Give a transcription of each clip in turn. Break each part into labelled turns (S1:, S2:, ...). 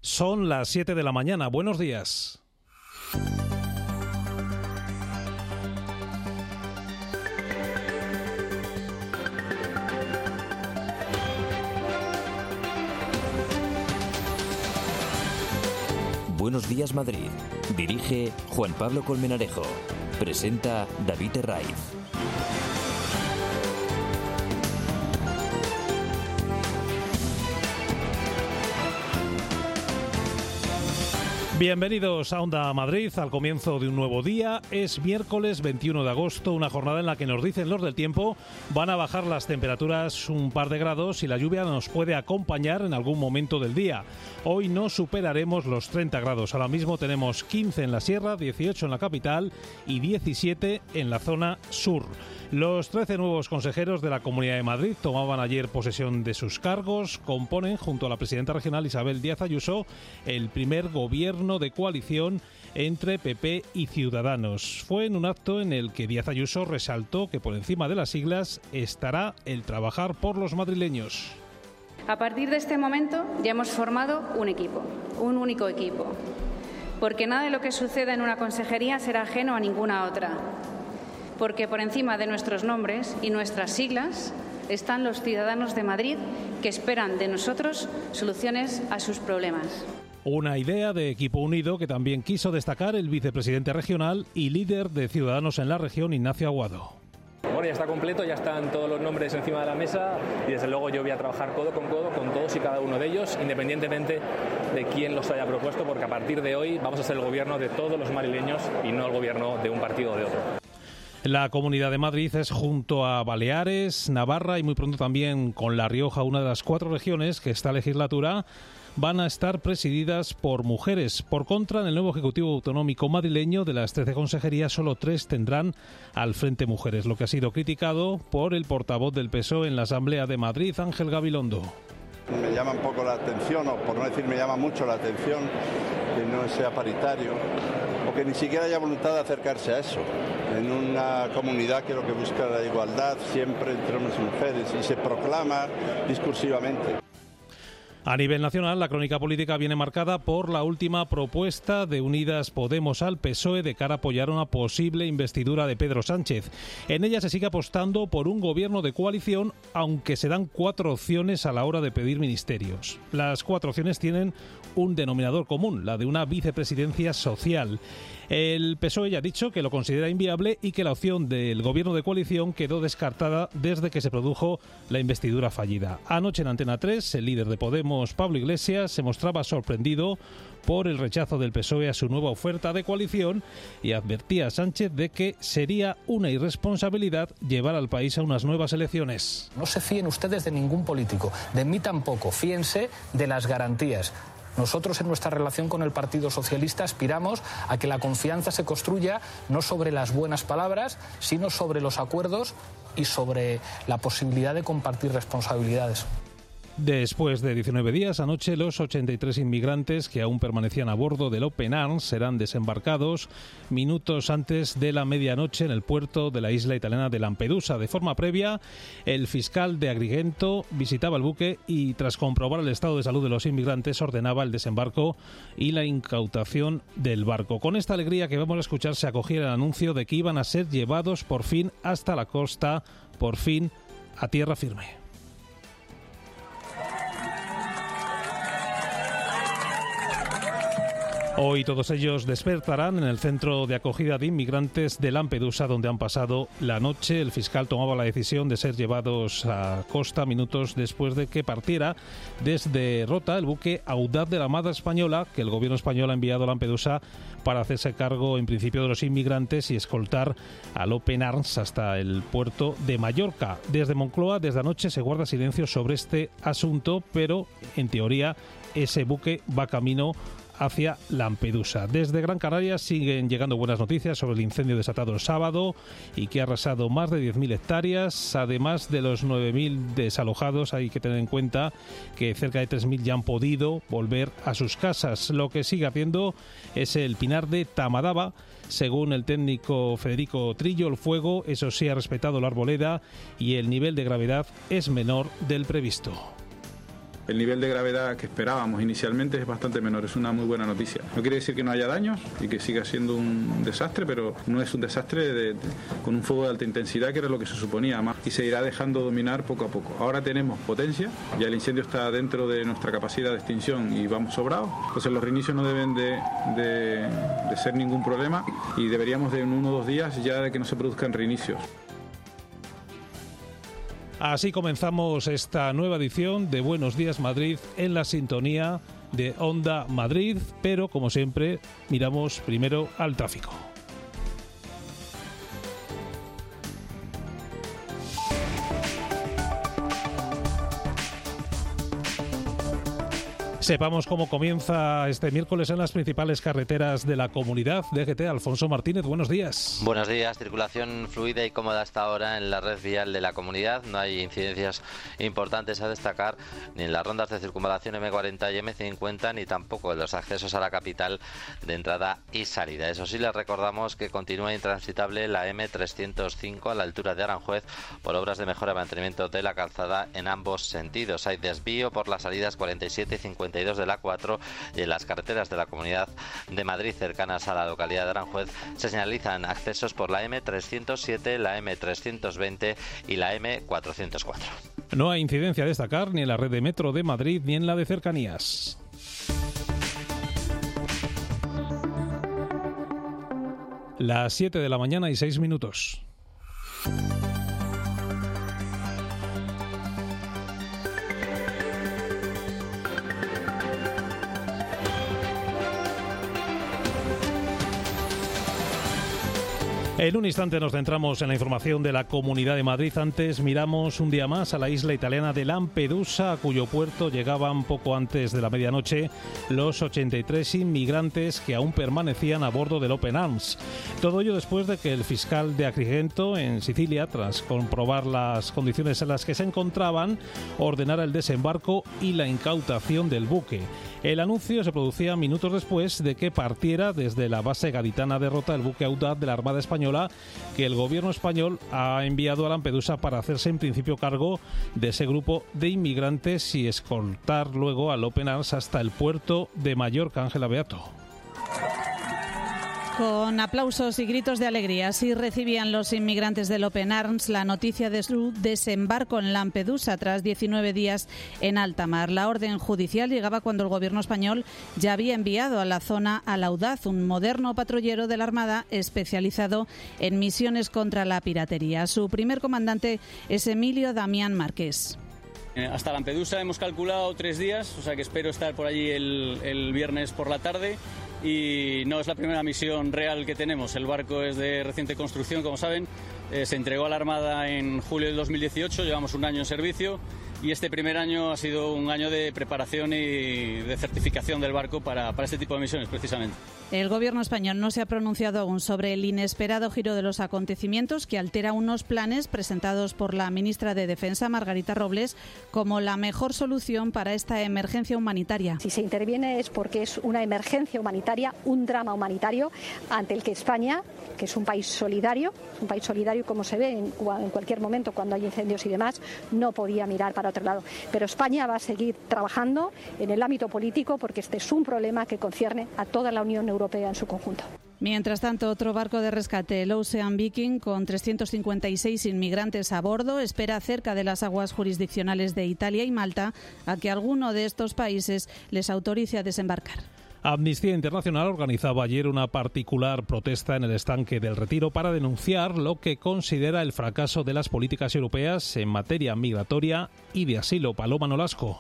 S1: Son las 7 de la mañana. Buenos días.
S2: Buenos días, Madrid. Dirige Juan Pablo Colmenarejo. Presenta David Herraiz.
S1: Bienvenidos a Onda Madrid, al comienzo de un nuevo día. Es miércoles 21 de agosto, una jornada en la que nos dicen los del tiempo van a bajar las temperaturas un par de grados y la lluvia nos puede acompañar en algún momento del día. Hoy no superaremos los 30 grados. Ahora mismo tenemos 15 en la sierra, 18 en la capital y 17 en la zona sur. Los 13 nuevos consejeros de la Comunidad de Madrid tomaban ayer posesión de sus cargos, componen, junto a la presidenta regional Isabel Díaz Ayuso, el primer gobierno de coalición entre PP y Ciudadanos. Fue en un acto en el que Díaz Ayuso resaltó que por encima de las siglas estará el trabajar por los madrileños.
S3: A partir de este momento ya hemos formado un equipo, un único equipo, porque nada de lo que suceda en una consejería será ajeno a ninguna otra. Porque por encima de nuestros nombres y nuestras siglas están los ciudadanos de Madrid que esperan de nosotros soluciones a sus problemas.
S1: Una idea de equipo unido que también quiso destacar el vicepresidente regional y líder de Ciudadanos en la región, Ignacio Aguado.
S4: Bueno, ya está completo, ya están todos los nombres encima de la mesa y desde luego yo voy a trabajar codo con todos y cada uno de ellos, independientemente de quién los haya propuesto, porque a partir de hoy vamos a ser el gobierno de todos los madrileños y no el gobierno de un partido o de otro.
S1: La Comunidad de Madrid es, junto a Baleares, Navarra y muy pronto también con La Rioja, una de las 4 regiones que esta legislatura van a estar presididas por mujeres. Por contra, en el nuevo Ejecutivo Autonómico madrileño, de las 13 consejerías, solo 3 tendrán al frente mujeres, lo que ha sido criticado por el portavoz del PSOE en la Asamblea de Madrid, Ángel Gabilondo.
S5: Me llama un poco la atención, o por no decir me llama mucho la atención, que no sea paritario, o que ni siquiera haya voluntad de acercarse a eso. En una comunidad que lo que busca es la igualdad siempre entre hombres y mujeres y se proclama discursivamente.
S1: A nivel nacional, la crónica política viene marcada por la última propuesta de Unidas Podemos al PSOE de cara a apoyar una posible investidura de Pedro Sánchez. En ella se sigue apostando por un gobierno de coalición, aunque se dan 4 opciones a la hora de pedir ministerios. Las 4 opciones tienen un denominador común, la de una vicepresidencia social. El PSOE ya ha dicho que lo considera inviable y que la opción del gobierno de coalición quedó descartada desde que se produjo la investidura fallida. Anoche en Antena 3, el líder de Podemos, Pablo Iglesias, se mostraba sorprendido por el rechazo del PSOE a su nueva oferta de coalición y advertía a Sánchez de que sería una irresponsabilidad llevar al país a unas nuevas elecciones.
S6: No se fíen ustedes de ningún político, de mí tampoco, fíense de las garantías. Nosotros en nuestra relación con el Partido Socialista aspiramos a que la confianza se construya no sobre las buenas palabras, sino sobre los acuerdos y sobre la posibilidad de compartir responsabilidades.
S1: Después de 19 días, anoche los 83 inmigrantes que aún permanecían a bordo del Open Arms serán desembarcados minutos antes de la medianoche en el puerto de la isla italiana de Lampedusa. De forma previa, el fiscal de Agrigento visitaba el buque y, tras comprobar el estado de salud de los inmigrantes, ordenaba el desembarco y la incautación del barco. Con esta alegría que vamos a escuchar, se acogía el anuncio de que iban a ser llevados por fin hasta la costa, por fin a tierra firme. Hoy todos ellos despertarán en el centro de acogida de inmigrantes de Lampedusa, donde han pasado la noche. El fiscal tomaba la decisión de ser llevados a costa minutos después de que partiera desde Rota el buque Audaz de la Armada Española, que el gobierno español ha enviado a Lampedusa para hacerse cargo en principio de los inmigrantes y escoltar al Open Arms hasta el puerto de Mallorca. Desde Moncloa, desde anoche, se guarda silencio sobre este asunto, pero en teoría ese buque va camino hacia Lampedusa. Desde Gran Canaria siguen llegando buenas noticias sobre el incendio desatado el sábado y que ha arrasado más de 10.000 hectáreas. Además de los 9.000 desalojados, hay que tener en cuenta que cerca de 3.000 ya han podido volver a sus casas. Lo que sigue haciendo es el pinar de Tamadaba. Según el técnico Federico Trillo, el fuego, eso sí, ha respetado la arboleda y el nivel de gravedad es menor del previsto.
S7: el nivel de gravedad que esperábamos inicialmente es bastante menor, es una muy buena noticia. No quiere decir que no haya daños y que siga siendo un desastre, pero no es un desastre con un fuego de alta intensidad, que era lo que se suponía más, y se irá dejando dominar poco a poco. Ahora tenemos potencia, ya el incendio está dentro de nuestra capacidad de extinción y vamos sobrados, entonces los reinicios no deben de ser ningún problema y deberíamos de en 1 o 2 días ya de que no se produzcan reinicios.
S1: Así comenzamos esta nueva edición de Buenos Días Madrid en la sintonía de Onda Madrid, pero como siempre miramos primero al tráfico. Sepamos cómo comienza este miércoles en las principales carreteras de la comunidad. DGT, Alfonso Martínez, buenos días.
S8: Buenos días, circulación fluida y cómoda hasta ahora en la red vial de la comunidad. No hay incidencias importantes a destacar ni en las rondas de circunvalación M40 y M50, ni tampoco en los accesos a la capital de entrada y salida. Eso sí, les recordamos que continúa intransitable la M305 a la altura de Aranjuez por obras de mejora y mantenimiento de la calzada en ambos sentidos. Hay desvío por las salidas 47 y 52 de la 4 y en las carreteras de la Comunidad de Madrid cercanas a la localidad de Aranjuez se señalizan accesos por la M307, la M320 y la M404.
S1: No hay incidencia a destacar ni en la red de metro de Madrid ni en la de cercanías. Las 7 de la mañana y 6 minutos. En un instante nos centramos en la información de la Comunidad de Madrid. Antes miramos un día más a la isla italiana de Lampedusa, a cuyo puerto llegaban poco antes de la medianoche los 83 inmigrantes que aún permanecían a bordo del Open Arms. Todo ello después de que el fiscal de Agrigento, en Sicilia, tras comprobar las condiciones en las que se encontraban, ordenara el desembarco y la incautación del buque. El anuncio se producía minutos después de que partiera desde la base gaditana de Rota el buque Audaz de la Armada Española, que el gobierno español ha enviado a Lampedusa para hacerse en principio cargo de ese grupo de inmigrantes y escoltar luego al Open Arms hasta el puerto de Mallorca. Ángela Beato.
S9: Con aplausos y gritos de alegría, así recibían los inmigrantes del Open Arms la noticia de su desembarco en Lampedusa tras 19 días en alta mar. La orden judicial llegaba cuando el gobierno español ya había enviado a la zona al Audaz, un moderno patrullero de la Armada especializado en misiones contra la piratería. Su primer comandante es Emilio Damián Márquez.
S10: Hasta Lampedusa hemos calculado 3 días, o sea que espero estar por allí el viernes por la tarde. Y no es la primera misión real que tenemos. El barco es de reciente construcción, como saben. Se entregó a la Armada en julio del 2018, llevamos 1 año en servicio y este primer año ha sido un año de preparación y de certificación del barco para este tipo de misiones, precisamente.
S9: El gobierno español no se ha pronunciado aún sobre el inesperado giro de los acontecimientos que altera unos planes presentados por la ministra de Defensa, Margarita Robles, como la mejor solución para esta emergencia humanitaria.
S11: Si se interviene es porque es una emergencia humanitaria, un drama humanitario ante el que España, que es un país solidario como se ve en cualquier momento cuando hay incendios y demás, no podía mirar para otro lado. Pero España va a seguir trabajando en el ámbito político porque este es un problema que concierne a toda la Unión Europea en su conjunto.
S9: Mientras tanto, otro barco de rescate, el Ocean Viking, con 356 inmigrantes a bordo, espera cerca de las aguas jurisdiccionales de Italia y Malta a que alguno de estos países les autorice a desembarcar.
S1: Amnistía Internacional organizaba ayer una particular protesta en el estanque del Retiro para denunciar lo que considera el fracaso de las políticas europeas en materia migratoria y de asilo. Paloma Nolasco.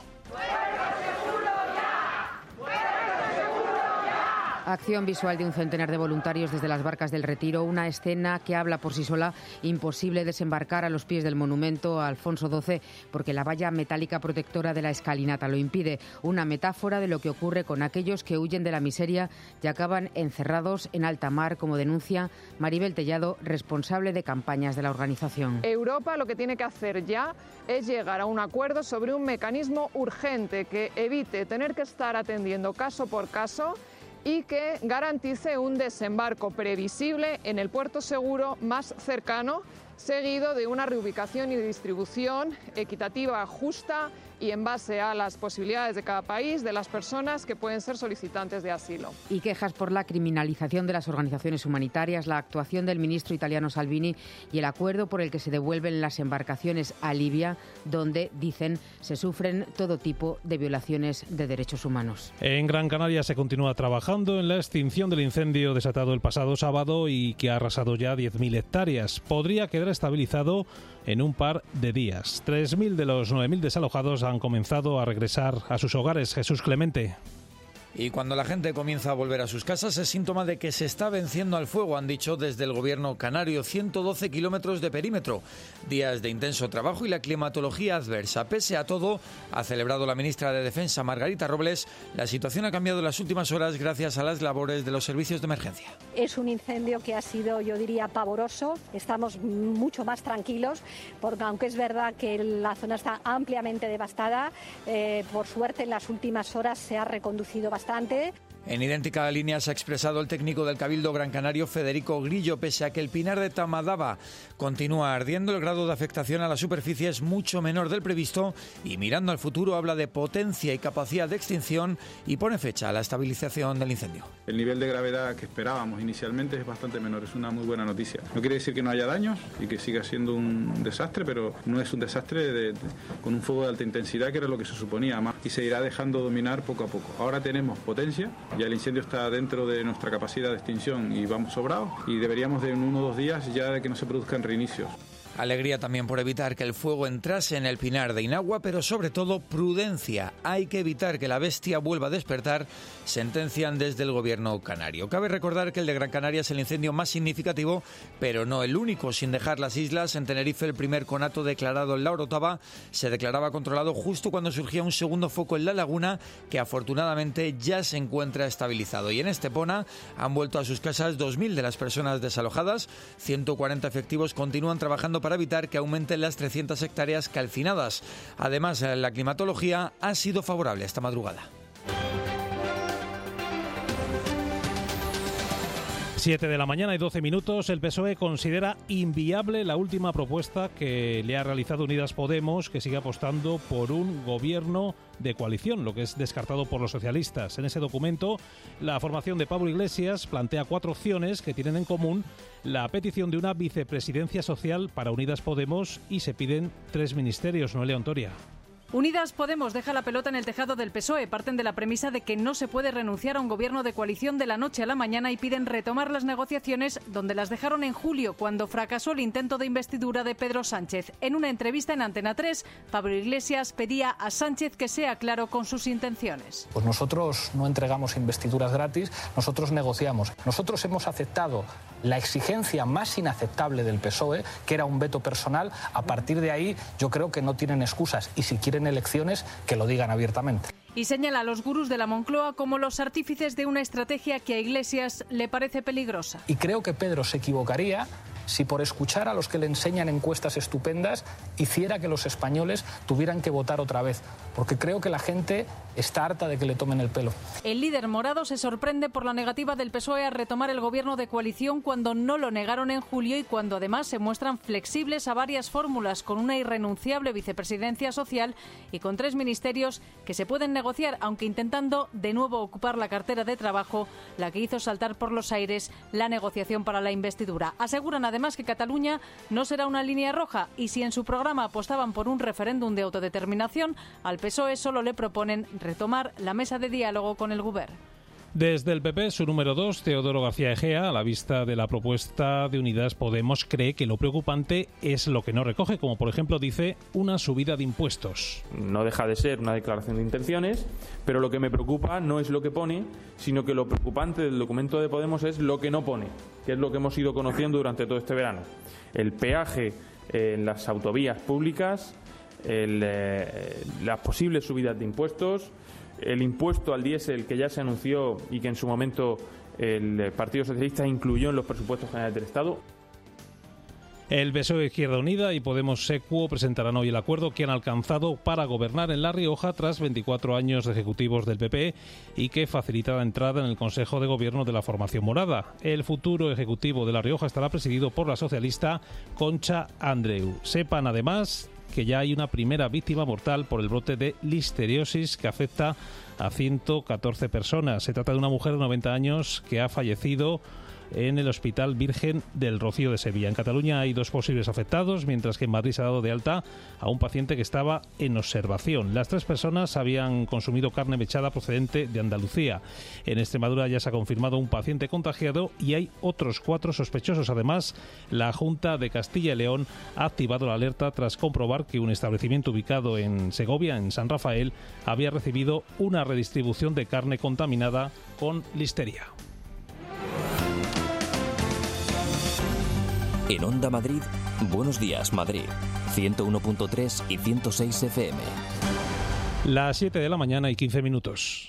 S12: Acción visual de un centenar de voluntarios desde las barcas del Retiro, una escena que habla por sí sola. Imposible desembarcar a los pies del monumento a Alfonso XII porque la valla metálica protectora de la escalinata lo impide. Una metáfora de lo que ocurre con aquellos que huyen de la miseria y acaban encerrados en alta mar, como denuncia Maribel Tellado, responsable de campañas de la organización.
S13: Europa lo que tiene que hacer ya es llegar a un acuerdo sobre un mecanismo urgente que evite tener que estar atendiendo caso por caso y que garantice un desembarco previsible en el puerto seguro más cercano, seguido de una reubicación y distribución equitativa, justa y en base a las posibilidades de cada país, de las personas que pueden ser solicitantes de asilo.
S12: Y quejas por la criminalización de las organizaciones humanitarias, la actuación del ministro italiano Salvini y el acuerdo por el que se devuelven las embarcaciones a Libia, donde, dicen, se sufren todo tipo de violaciones de derechos humanos.
S1: En Gran Canaria se continúa trabajando en la extinción del incendio desatado el pasado sábado y que ha arrasado ya 10.000 hectáreas. Podría quedar estabilizado en un par de días. 3.000 de los 9.000 desalojados han comenzado a regresar a sus hogares. Jesús Clemente.
S14: Y cuando la gente comienza a volver a sus casas es síntoma de que se está venciendo al fuego, han dicho desde el gobierno canario. 112 kilómetros de perímetro, días de intenso trabajo y la climatología adversa. Pese a todo, ha celebrado la ministra de Defensa, Margarita Robles, la situación ha cambiado en las últimas horas gracias a las labores de los servicios de emergencia.
S11: Es un incendio que ha sido, yo diría, pavoroso. Estamos mucho más tranquilos, porque aunque es verdad que la zona está ampliamente devastada, por suerte en las últimas horas se ha reconducido bastante.
S14: En idéntica línea se ha expresado el técnico del Cabildo Gran Canario, Federico Grillo. Pese a que el pinar de Tamadaba continúa ardiendo, el grado de afectación a la superficie es mucho menor del previsto y mirando al futuro habla de potencia y capacidad de extinción y pone fecha a la estabilización del incendio.
S7: El nivel de gravedad que esperábamos inicialmente es bastante menor, es una muy buena noticia. No quiere decir que no haya daños y que siga siendo un desastre, pero no es un desastre con un fuego de alta intensidad, que era lo que se suponía más, y se irá dejando dominar poco a poco. Ahora tenemos potencia, ya el incendio está dentro de nuestra capacidad de extinción y vamos sobrados, y deberíamos de en 1 o 2 días ya de que no se produzcan reinicios.
S14: Alegría también por evitar que el fuego entrase en el pinar de Inagua, pero sobre todo prudencia. Hay que evitar que la bestia vuelva a despertar, sentencian desde el gobierno canario. Cabe recordar que el de Gran Canaria es el incendio más significativo, pero no el único. Sin dejar las islas, en Tenerife el primer conato declarado en la Orotava se declaraba controlado justo cuando surgía un segundo foco en la laguna, que afortunadamente ya se encuentra estabilizado. Y en Estepona han vuelto a sus casas 2.000 de las personas desalojadas. 140 efectivos continúan trabajando para evitar que aumenten las 300 hectáreas calcinadas. Además, la climatología ha sido favorable esta madrugada.
S1: 7 de la mañana y 12 minutos. El PSOE considera inviable la última propuesta que le ha realizado Unidas Podemos, que sigue apostando por un gobierno de coalición, lo que es descartado por los socialistas. En ese documento, la formación de Pablo Iglesias plantea 4 opciones que tienen en común la petición de una vicepresidencia social para Unidas Podemos y se piden 3 ministerios. Noelia Ontoria.
S15: Unidas Podemos deja la pelota en el tejado del PSOE. Parten de la premisa de que no se puede renunciar a un gobierno de coalición de la noche a la mañana y piden retomar las negociaciones donde las dejaron en julio, cuando fracasó el intento de investidura de Pedro Sánchez. En una entrevista en Antena 3, Pablo Iglesias pedía a Sánchez que sea claro con sus intenciones.
S6: Pues nosotros no entregamos investiduras gratis, nosotros negociamos. Nosotros hemos aceptado la exigencia más inaceptable del PSOE, que era un veto personal. A partir de ahí yo creo que no tienen excusas y si quieren elecciones que lo digan abiertamente.
S15: Y señala a los gurús de la Moncloa como los artífices de una estrategia que a Iglesias le parece peligrosa.
S6: Y creo que Pedro se equivocaría si por escuchar a los que le enseñan encuestas estupendas hiciera que los españoles tuvieran que votar otra vez, porque creo que la gente está harta de que le tomen el pelo.
S15: El líder morado se sorprende por la negativa del PSOE a retomar el gobierno de coalición cuando no lo negaron en julio y cuando además se muestran flexibles a varias fórmulas, con una irrenunciable vicepresidencia social y con 3 ministerios que se pueden negociar, aunque intentando de nuevo ocupar la cartera de trabajo, la que hizo saltar por los aires la negociación para la investidura. Aseguran además que Cataluña no será una línea roja y si en su programa apostaban por un referéndum de autodeterminación, al PSOE solo le proponen retomar la mesa de diálogo con el Govern.
S1: Desde el PP, su número 2, Teodoro García Egea, a la vista de la propuesta de Unidas Podemos, cree que lo preocupante es lo que no recoge, como por ejemplo dice, una subida de impuestos.
S16: No deja de ser una declaración de intenciones, pero lo que me preocupa no es lo que pone, sino que lo preocupante del documento de Podemos es lo que no pone, que es lo que hemos ido conociendo durante todo este verano. El peaje en las autovías públicas, las posibles subidas de impuestos, el impuesto al diésel que ya se anunció y que en su momento el Partido Socialista incluyó en los presupuestos generales del Estado.
S1: El PSOE, Izquierda Unida y Podemos Secuo presentarán hoy el acuerdo que han alcanzado para gobernar en La Rioja tras 24 años de ejecutivos del PP y que facilita la entrada en el Consejo de Gobierno de la formación morada. El futuro ejecutivo de La Rioja estará presidido por la socialista Concha Andreu. Sepan además que ya hay una primera víctima mortal por el brote de listeriosis que afecta a 114 personas. Se trata de una mujer de 90 años que ha fallecido en el Hospital Virgen del Rocío de Sevilla. En Cataluña hay 2 posibles afectados, mientras que en Madrid se ha dado de alta a un paciente que estaba en observación. Las 3 personas habían consumido carne mechada procedente de Andalucía. En Extremadura ya se ha confirmado un paciente contagiado y hay otros 4 sospechosos. Además, la Junta de Castilla y León ha activado la alerta tras comprobar que un establecimiento ubicado en Segovia, en San Rafael, había recibido una redistribución de carne contaminada con listeria.
S2: En Onda Madrid, Buenos Días Madrid, 101.3 y 106 FM.
S1: Las 7 de la mañana y 15 minutos.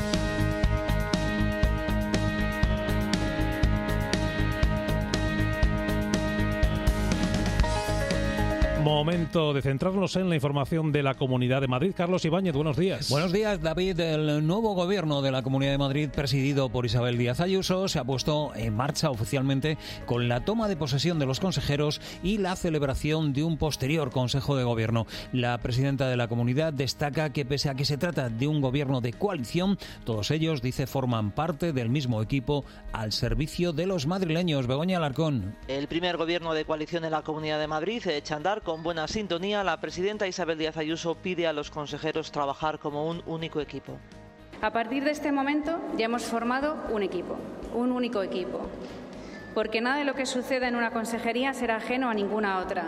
S1: Momento de centrarnos en la información de la Comunidad de Madrid. Carlos Ibáñez, buenos días.
S17: Buenos días, David. El nuevo gobierno de la Comunidad de Madrid, presidido por Isabel Díaz Ayuso, se ha puesto en marcha oficialmente con la toma de posesión de los consejeros y la celebración de un posterior Consejo de Gobierno. La presidenta de la Comunidad destaca que pese a que se trata de un gobierno de coalición, todos ellos, dice, forman parte del mismo equipo al servicio de los madrileños. Begoña Alarcón.
S18: El primer gobierno de coalición en la Comunidad de Madrid se echa a andar con buena sintonía. La presidenta Isabel Díaz Ayuso pide a los consejeros trabajar como un único equipo.
S3: A partir de este momento ya hemos formado un equipo, un único equipo, porque nada de lo que suceda en una consejería será ajeno a ninguna otra,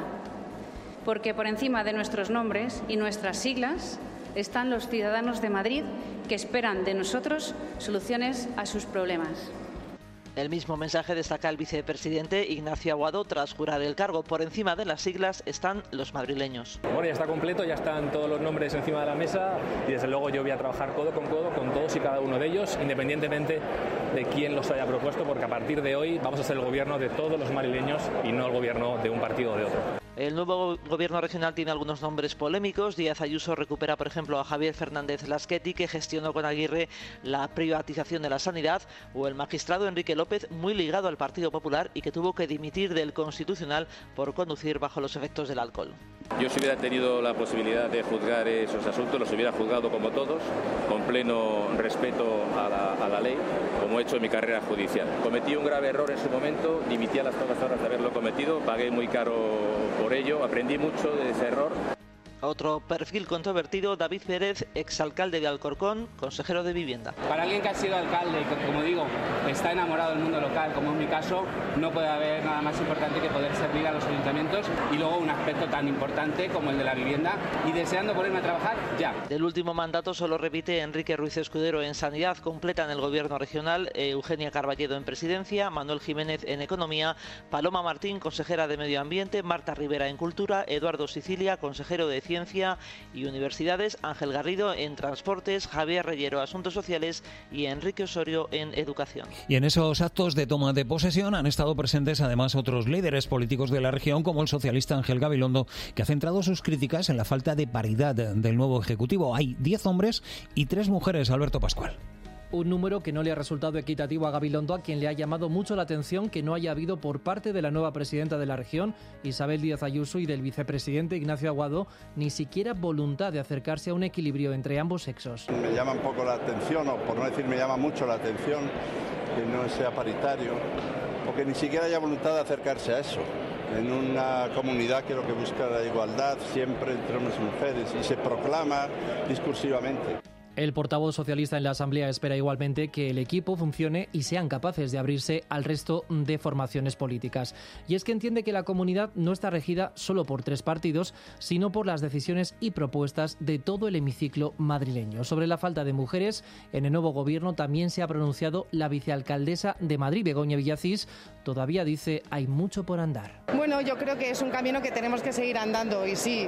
S3: porque por encima de nuestros nombres y nuestras siglas están los ciudadanos de Madrid que esperan de nosotros soluciones a sus problemas.
S18: El mismo mensaje destaca el vicepresidente Ignacio Aguado tras jurar el cargo. Por encima de las siglas están los madrileños.
S4: Bueno, ya está completo, ya están todos los nombres encima de la mesa y desde luego yo voy a trabajar codo con todos y cada uno de ellos, independientemente de quién los haya propuesto, porque a partir de hoy vamos a ser el gobierno de todos los madrileños y no el gobierno de un partido o de otro.
S18: El nuevo gobierno regional tiene algunos nombres polémicos. Díaz Ayuso recupera, por ejemplo, a Javier Fernández Lasqueti, que gestionó con Aguirre la privatización de la sanidad, o el magistrado Enrique López, muy ligado al Partido Popular y que tuvo que dimitir del Constitucional por conducir bajo los efectos del alcohol.
S19: Yo, si hubiera tenido la posibilidad de juzgar esos asuntos, los hubiera juzgado como todos, con pleno respeto a la ley, como he hecho en mi carrera judicial. Cometí un grave error en su momento, dimití a las pocas horas de haberlo cometido, pagué muy caro por ello, aprendí mucho de ese error.
S18: Otro perfil controvertido, David Pérez, exalcalde de Alcorcón, consejero de Vivienda.
S20: Para alguien que ha sido alcalde y que, como digo, está enamorado del mundo local, como en mi caso, no puede haber nada más importante que poder servir a los ayuntamientos y luego un aspecto tan importante como el de la vivienda y deseando ponerme a trabajar ya.
S18: Del último mandato solo repite Enrique Ruiz Escudero en Sanidad, completan el gobierno regional Eugenia Carballedo en Presidencia, Manuel Jiménez en Economía, Paloma Martín, consejera de Medio Ambiente, Marta Rivera en Cultura, Eduardo Sicilia, consejero de Ciencia y Universidades, Ángel Garrido en Transportes, Javier Reyero Asuntos Sociales y Enrique Osorio en Educación.
S17: Y en esos actos de toma de posesión han estado presentes además otros líderes políticos de la región, como el socialista Ángel Gabilondo, que ha centrado sus críticas en la falta de paridad del nuevo Ejecutivo. Hay 10 hombres y 3 mujeres. Alberto Pascual.
S21: Un número que no le ha resultado equitativo a Gabilondo, a quien le ha llamado mucho la atención que no haya habido por parte de la nueva presidenta de la región, Isabel Díaz Ayuso, y del vicepresidente Ignacio Aguado, ni siquiera voluntad de acercarse a un equilibrio entre ambos sexos.
S5: Me llama un poco la atención, o por no decir me llama mucho la atención, que no sea paritario, o que ni siquiera haya voluntad de acercarse a eso. En una comunidad que lo que busca la igualdad siempre entre hombres y mujeres, y se proclama discursivamente.
S21: El portavoz socialista en la Asamblea espera igualmente que el equipo funcione y sean capaces de abrirse al resto de formaciones políticas. Y es que entiende que la comunidad no está regida solo por 3 partidos, sino por las decisiones y propuestas de todo el hemiciclo madrileño. Sobre la falta de mujeres, en el nuevo gobierno también se ha pronunciado la vicealcaldesa de Madrid, Begoña Villacís. Todavía dice hay mucho por andar.
S22: Bueno, yo creo que es un camino que tenemos que seguir andando y sí,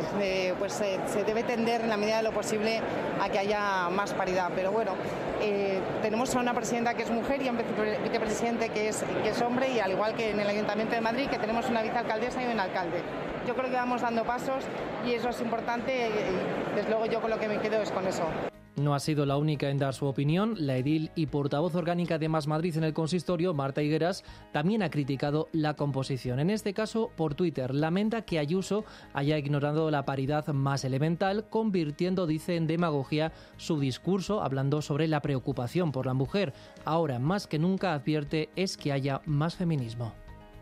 S22: se debe tender en la medida de lo posible a que haya más paridad, pero bueno, tenemos a una presidenta que es mujer y a un vicepresidente que es hombre, y al igual que en el Ayuntamiento de Madrid, que tenemos una vicealcaldesa y un alcalde. Yo creo que vamos dando pasos y eso es importante y desde luego yo con lo que me quedo es con eso.
S21: No ha sido la única en dar su opinión. La edil y portavoz orgánica de Más Madrid en el consistorio, Marta Higueras, también ha criticado la composición. En este caso, por Twitter, lamenta que Ayuso haya ignorado la paridad más elemental, convirtiendo, dice, en demagogia su discurso, hablando sobre la preocupación por la mujer. Ahora, más que nunca, advierte, es que haya más feminismo.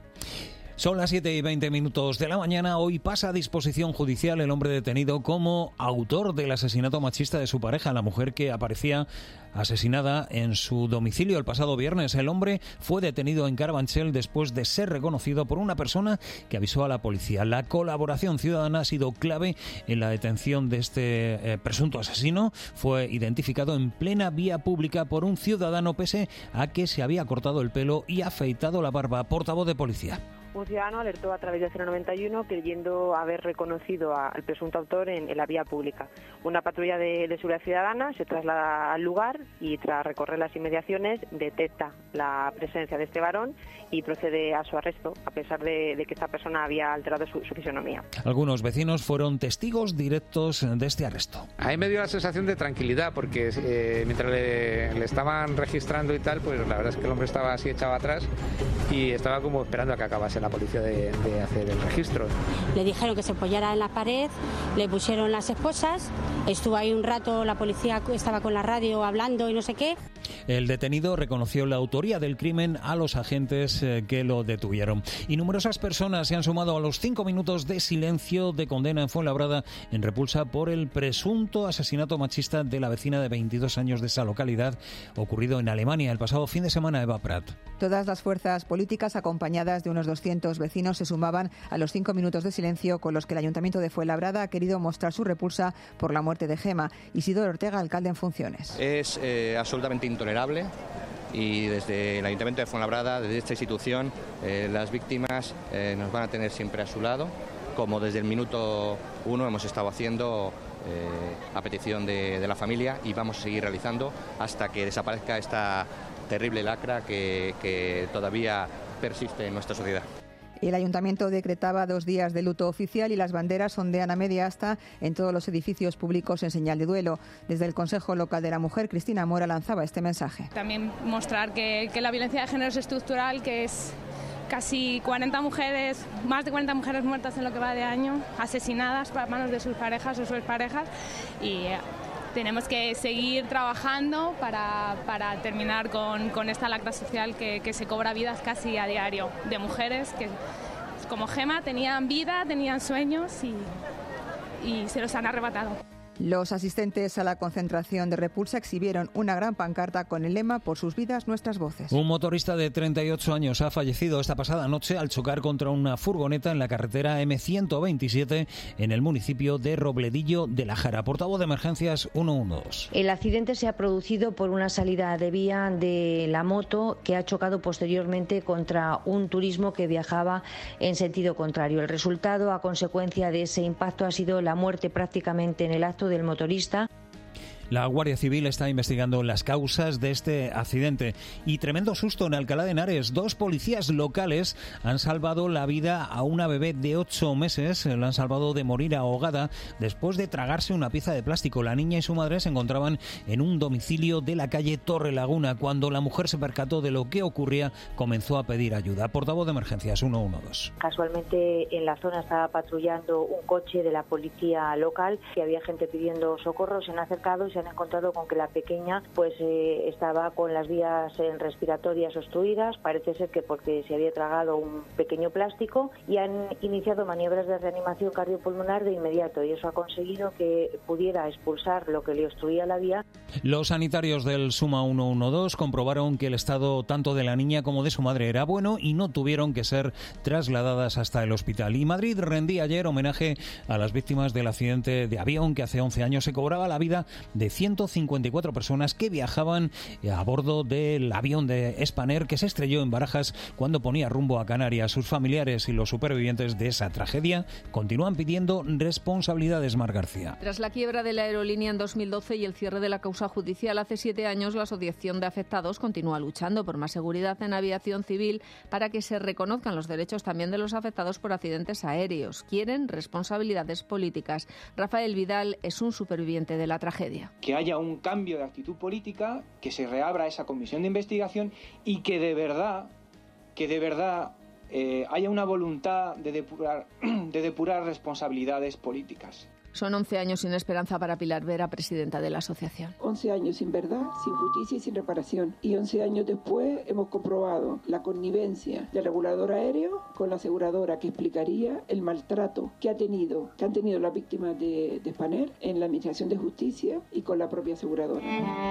S17: Son las 7:20 de la mañana. Hoy pasa a disposición judicial el hombre detenido como autor del asesinato machista de su pareja, la mujer que aparecía asesinada en su domicilio el pasado viernes. El hombre fue detenido en Carabanchel después de ser reconocido por una persona que avisó a la policía. La colaboración ciudadana ha sido clave en la detención de este presunto asesino. Fue identificado en plena vía pública por un ciudadano pese a que se había cortado el pelo y afeitado la barba. Portavoz de policía.
S8: Un ciudadano alertó a través de 091 creyendo haber reconocido al presunto autor en la vía pública. Una patrulla de seguridad ciudadana se traslada al lugar y tras recorrer las inmediaciones detecta la presencia de este varón y procede a su arresto, a pesar de que esta persona había alterado su fisonomía.
S17: Algunos vecinos fueron testigos directos de este arresto.
S10: A mí me dio la sensación de tranquilidad porque mientras le estaban registrando y tal, pues la verdad es que el hombre estaba así echado atrás y estaba como esperando a que acabase la policía de hacer el registro.
S23: Le dijeron que se apoyara en la pared, le pusieron las esposas, estuvo ahí un rato, la policía estaba con la radio hablando y no sé qué.
S17: El detenido reconoció la autoría del crimen a los agentes que lo detuvieron. Y numerosas personas se han sumado a los 5 minutos de silencio de condena en Fuenlabrada en repulsa por el presunto asesinato machista de la vecina de 22 años de esa localidad, ocurrido en Alemania el pasado fin de semana. Eva Prat.
S24: Todas las fuerzas políticas, acompañadas de unos 200 vecinos, se sumaban a los 5 minutos de silencio con los que el Ayuntamiento de Fuenlabrada ha querido mostrar su repulsa por la muerte de Gema. Isidoro Ortega, alcalde en funciones.
S25: Es absolutamente intolerable y desde el Ayuntamiento de Fuenlabrada, desde esta institución, las víctimas nos van a tener siempre a su lado, como desde el minuto 1 hemos estado haciendo a petición de la familia y vamos a seguir realizando hasta que desaparezca esta terrible lacra que todavía persiste en nuestra sociedad.
S24: El Ayuntamiento decretaba 2 días de luto oficial y las banderas ondean a media asta en todos los edificios públicos en señal de duelo. Desde el Consejo Local de la Mujer, Cristina Mora lanzaba este mensaje.
S26: También mostrar que la violencia de género es estructural, que es casi 40 mujeres, más de 40 mujeres muertas en lo que va de año, asesinadas por manos de sus parejas o sus exparejas, y tenemos que seguir trabajando para terminar con esta lacra social que se cobra vidas casi a diario de mujeres que, como Gema, tenían vida, tenían sueños y se los han arrebatado.
S24: Los asistentes a la concentración de repulsa exhibieron una gran pancarta con el lema "Por sus vidas, nuestras voces".
S17: Un motorista de 38 años ha fallecido esta pasada noche al chocar contra una furgoneta en la carretera M127 en el municipio de Robledillo de la Jara. Portavoz de Emergencias 112.
S27: El accidente se ha producido por una salida de vía de la moto que ha chocado posteriormente contra un turismo que viajaba en sentido contrario. El resultado, a consecuencia de ese impacto, ha sido la muerte prácticamente en el acto del motorista.
S17: La Guardia Civil está investigando las causas de este accidente. Y tremendo susto en Alcalá de Henares. 2 policías locales han salvado la vida a una bebé de 8 meses. La han salvado de morir ahogada después de tragarse una pieza de plástico. La niña y su madre se encontraban en un domicilio de la calle Torrelaguna. Cuando la mujer se percató de lo que ocurría, comenzó a pedir ayuda. Portavoz de Emergencias 112.
S27: Casualmente en la zona estaba patrullando un coche de la policía local, que había gente pidiendo socorro. Se han acercado y se han encontrado con que la pequeña estaba con las vías respiratorias obstruidas, parece ser que porque se había tragado un pequeño plástico, y han iniciado maniobras de reanimación cardiopulmonar de inmediato, y eso ha conseguido que pudiera expulsar lo que le obstruía la vía.
S17: Los sanitarios del Suma 112 comprobaron que el estado tanto de la niña como de su madre era bueno y no tuvieron que ser trasladadas hasta el hospital. Y Madrid rendía ayer homenaje a las víctimas del accidente de avión que hace 11 años se cobraba la vida de 154 personas que viajaban a bordo del avión de Spanair que se estrelló en Barajas cuando ponía rumbo a Canarias. Sus familiares y los supervivientes de esa tragedia continúan pidiendo responsabilidades. Mar García.
S28: Tras la quiebra de la aerolínea en 2012 y el cierre de la causa judicial hace 7 años, la Asociación de Afectados continúa luchando por más seguridad en aviación civil para que se reconozcan los derechos también de los afectados por accidentes aéreos. Quieren responsabilidades políticas. Rafael Vidal es un superviviente de la tragedia.
S6: Que haya un cambio de actitud política, que se reabra esa comisión de investigación y que de verdad haya una voluntad de depurar responsabilidades políticas.
S28: Son 11 años sin esperanza para Pilar Vera, presidenta de la asociación.
S7: 11 años sin verdad, sin justicia y sin reparación. Y 11 años después hemos comprobado la connivencia del regulador aéreo con la aseguradora, que explicaría el maltrato que han tenido las víctimas de Spanair en la Administración de Justicia y con la propia aseguradora.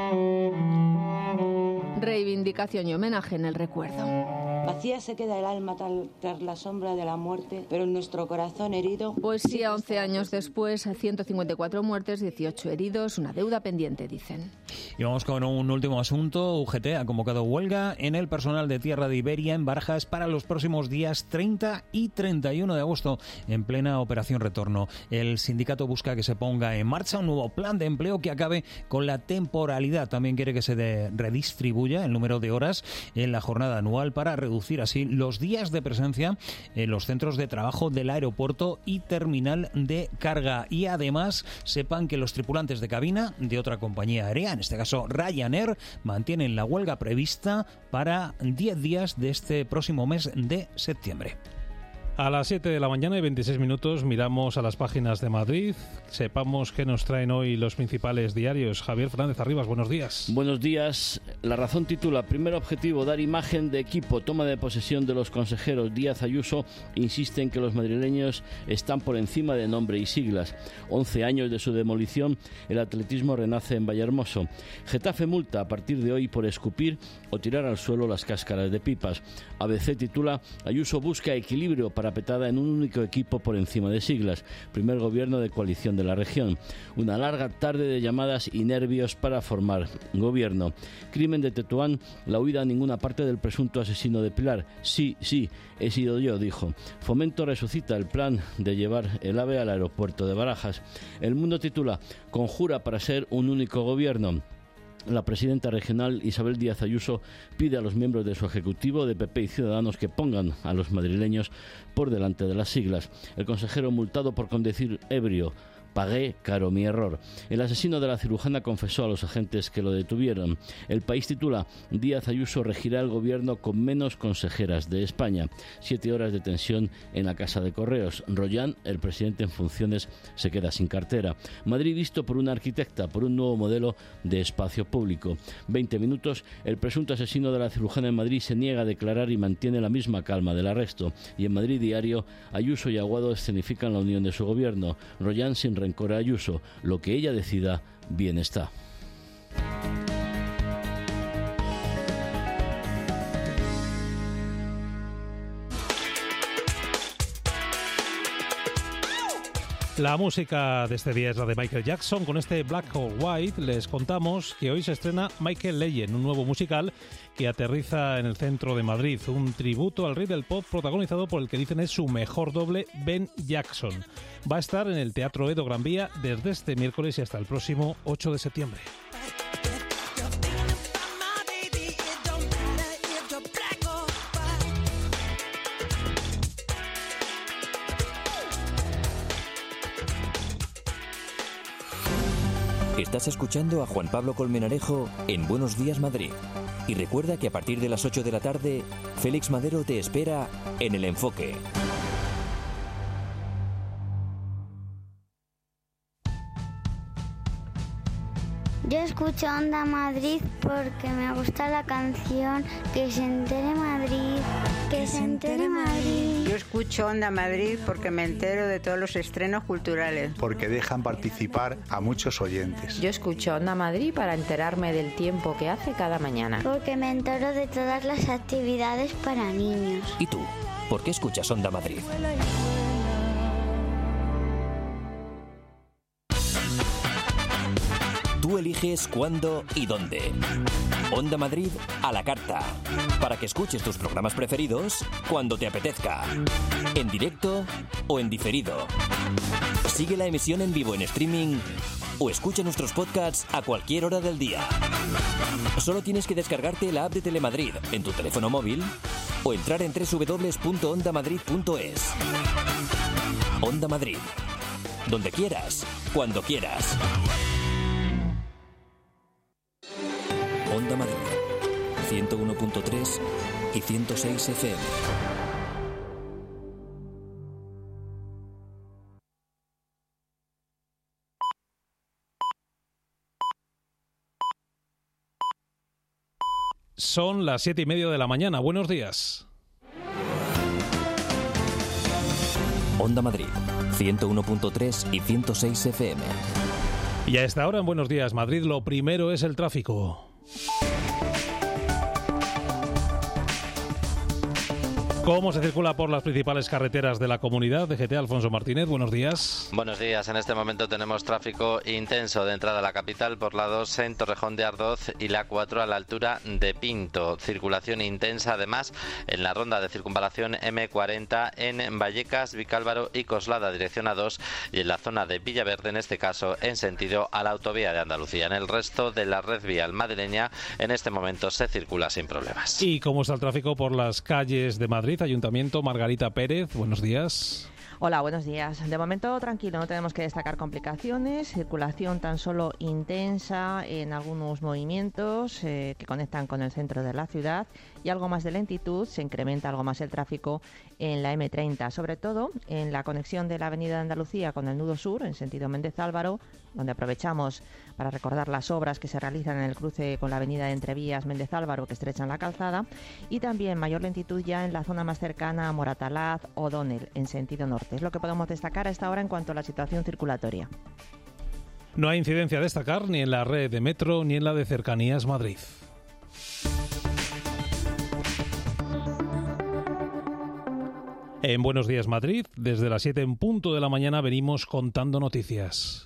S28: Reivindicación y homenaje en el recuerdo.
S9: Vacía se queda el alma tras la sombra de la muerte, pero en nuestro corazón herido...
S28: Poesía 11 años después, 154 muertes, 18 heridos, una deuda pendiente, dicen.
S17: Y vamos con un último asunto. UGT ha convocado huelga en el personal de Tierra de Iberia en Barajas para los próximos días 30 y 31 de agosto, en plena operación retorno. El sindicato busca que se ponga en marcha un nuevo plan de empleo que acabe con la temporalidad. También quiere que se redistribuya el número de horas en la jornada anual para reducir así los días de presencia en los centros de trabajo del aeropuerto y terminal de carga. Y además sepan que los tripulantes de cabina de otra compañía aérea, en este caso Ryanair, mantienen la huelga prevista para 10 días de este próximo mes de septiembre.
S1: A las 7 de la mañana y 26 minutos miramos a las páginas de Madrid. Sepamos qué nos traen hoy los principales diarios. Javier Fernández Arribas, buenos días.
S11: Buenos días. La Razón titula: primer objetivo, dar imagen de equipo. Toma de posesión de los consejeros. Díaz Ayuso insiste en que los madrileños están por encima de nombre y siglas. 11 años de su demolición, el atletismo renace en Vallehermoso. Getafe multa a partir de hoy por escupir o tirar al suelo las cáscaras de pipas. ABC titula: Ayuso busca equilibrio para petada en un único equipo por encima de siglas. Primer gobierno de coalición de la región. Una larga tarde de llamadas y nervios para formar gobierno. Crimen de Tetuán, la huida a ninguna parte del presunto asesino de Pilar. Sí, he sido yo, dijo. Fomento resucita el plan de llevar el AVE al aeropuerto de Barajas. El Mundo titula: conjura para ser un único gobierno. La presidenta regional Isabel Díaz Ayuso pide a los miembros de su ejecutivo de PP y Ciudadanos que pongan a los madrileños por delante de las siglas. El consejero multado por conducir ebrio: pagué caro mi error. El asesino de la cirujana confesó a los agentes que lo detuvieron. El País titula: Díaz Ayuso regirá el gobierno con menos consejeras de España. 7 horas de tensión en la Casa de Correos. Rollán, el presidente en funciones, se queda sin cartera. Madrid visto por una arquitecta, por un nuevo modelo de espacio público. 20 minutos. El presunto asesino de la cirujana en Madrid se niega a declarar y mantiene la misma calma del arresto. Y en Madrid Diario, Ayuso y Aguado escenifican la unión de su gobierno. Rollán sin rencor a Ayuso: lo que ella decida, bien está.
S1: La música de este día es la de Michael Jackson. Con este Black or White les contamos que hoy se estrena Michael Legend, un nuevo musical que aterriza en el centro de Madrid. Un tributo al rey del pop protagonizado por el que dicen es su mejor doble, Ben Jackson. Va a estar en el Teatro Edo Gran Vía desde este miércoles y hasta el próximo 8 de septiembre.
S2: Estás escuchando a Juan Pablo Colmenarejo en Buenos Días Madrid. Y recuerda que a partir de las 8 de la tarde, Félix Madero te espera en El Enfoque.
S12: Yo escucho Onda Madrid porque me gusta la canción Que se entere Madrid, que se entere Madrid.
S13: Yo escucho Onda Madrid porque me entero de todos los estrenos culturales.
S14: Porque dejan participar a muchos oyentes.
S15: Yo escucho Onda Madrid para enterarme del tiempo que hace cada mañana.
S12: Porque me entero de todas las actividades para niños.
S2: ¿Y tú? ¿Por qué escuchas Onda Madrid? Tú eliges cuándo y dónde. Onda Madrid a la carta. Para que escuches tus programas preferidos cuando te apetezca. En directo o en diferido. Sigue la emisión en vivo en streaming o escucha nuestros podcasts a cualquier hora del día. Solo tienes que descargarte la app de Telemadrid en tu teléfono móvil o entrar en www.ondamadrid.es. Onda Madrid. Donde quieras, cuando quieras. Onda Madrid, 101.3 y 106 FM.
S1: Son las 7:30 de la mañana. Buenos días.
S2: Onda Madrid, 101.3 y 106 FM.
S1: Y a esta hora en Buenos Días Madrid, lo primero es el tráfico. ¿Cómo se circula por las principales carreteras de la comunidad? DGT, Alfonso Martínez, buenos días.
S3: Buenos días. En este momento tenemos tráfico intenso de entrada a la capital por la 2 en Torrejón de Ardoz y la 4 a la altura de Pinto. Circulación intensa además en la ronda de circunvalación M40 en Vallecas, Vicálvaro y Coslada, dirección A2, y en la zona de Villaverde, en este caso en sentido a la autovía de Andalucía. En el resto de la red vial madrileña en este momento se circula sin problemas.
S1: ¿Y cómo está el tráfico por las calles de Madrid? Ayuntamiento, Margarita Pérez, buenos días.
S4: Hola, buenos días. De momento tranquilo, no tenemos que destacar complicaciones, circulación tan solo intensa en algunos movimientos que conectan con el centro de la ciudad y algo más de lentitud, se incrementa algo más el tráfico en la M30, sobre todo en la conexión de la Avenida de Andalucía con el nudo sur, en sentido Méndez Álvaro, donde aprovechamos para recordar las obras que se realizan en el cruce con la Avenida de Entrevías Méndez Álvaro, que estrechan la calzada, y también mayor lentitud ya en la zona más cercana a Moratalaz o Donel, en sentido norte. Es lo que podemos destacar a esta hora en cuanto a la situación circulatoria.
S1: No hay incidencia a destacar ni en la red de metro ni en la de Cercanías Madrid. En Buenos Días Madrid, desde las 7 en punto de la mañana venimos contando noticias.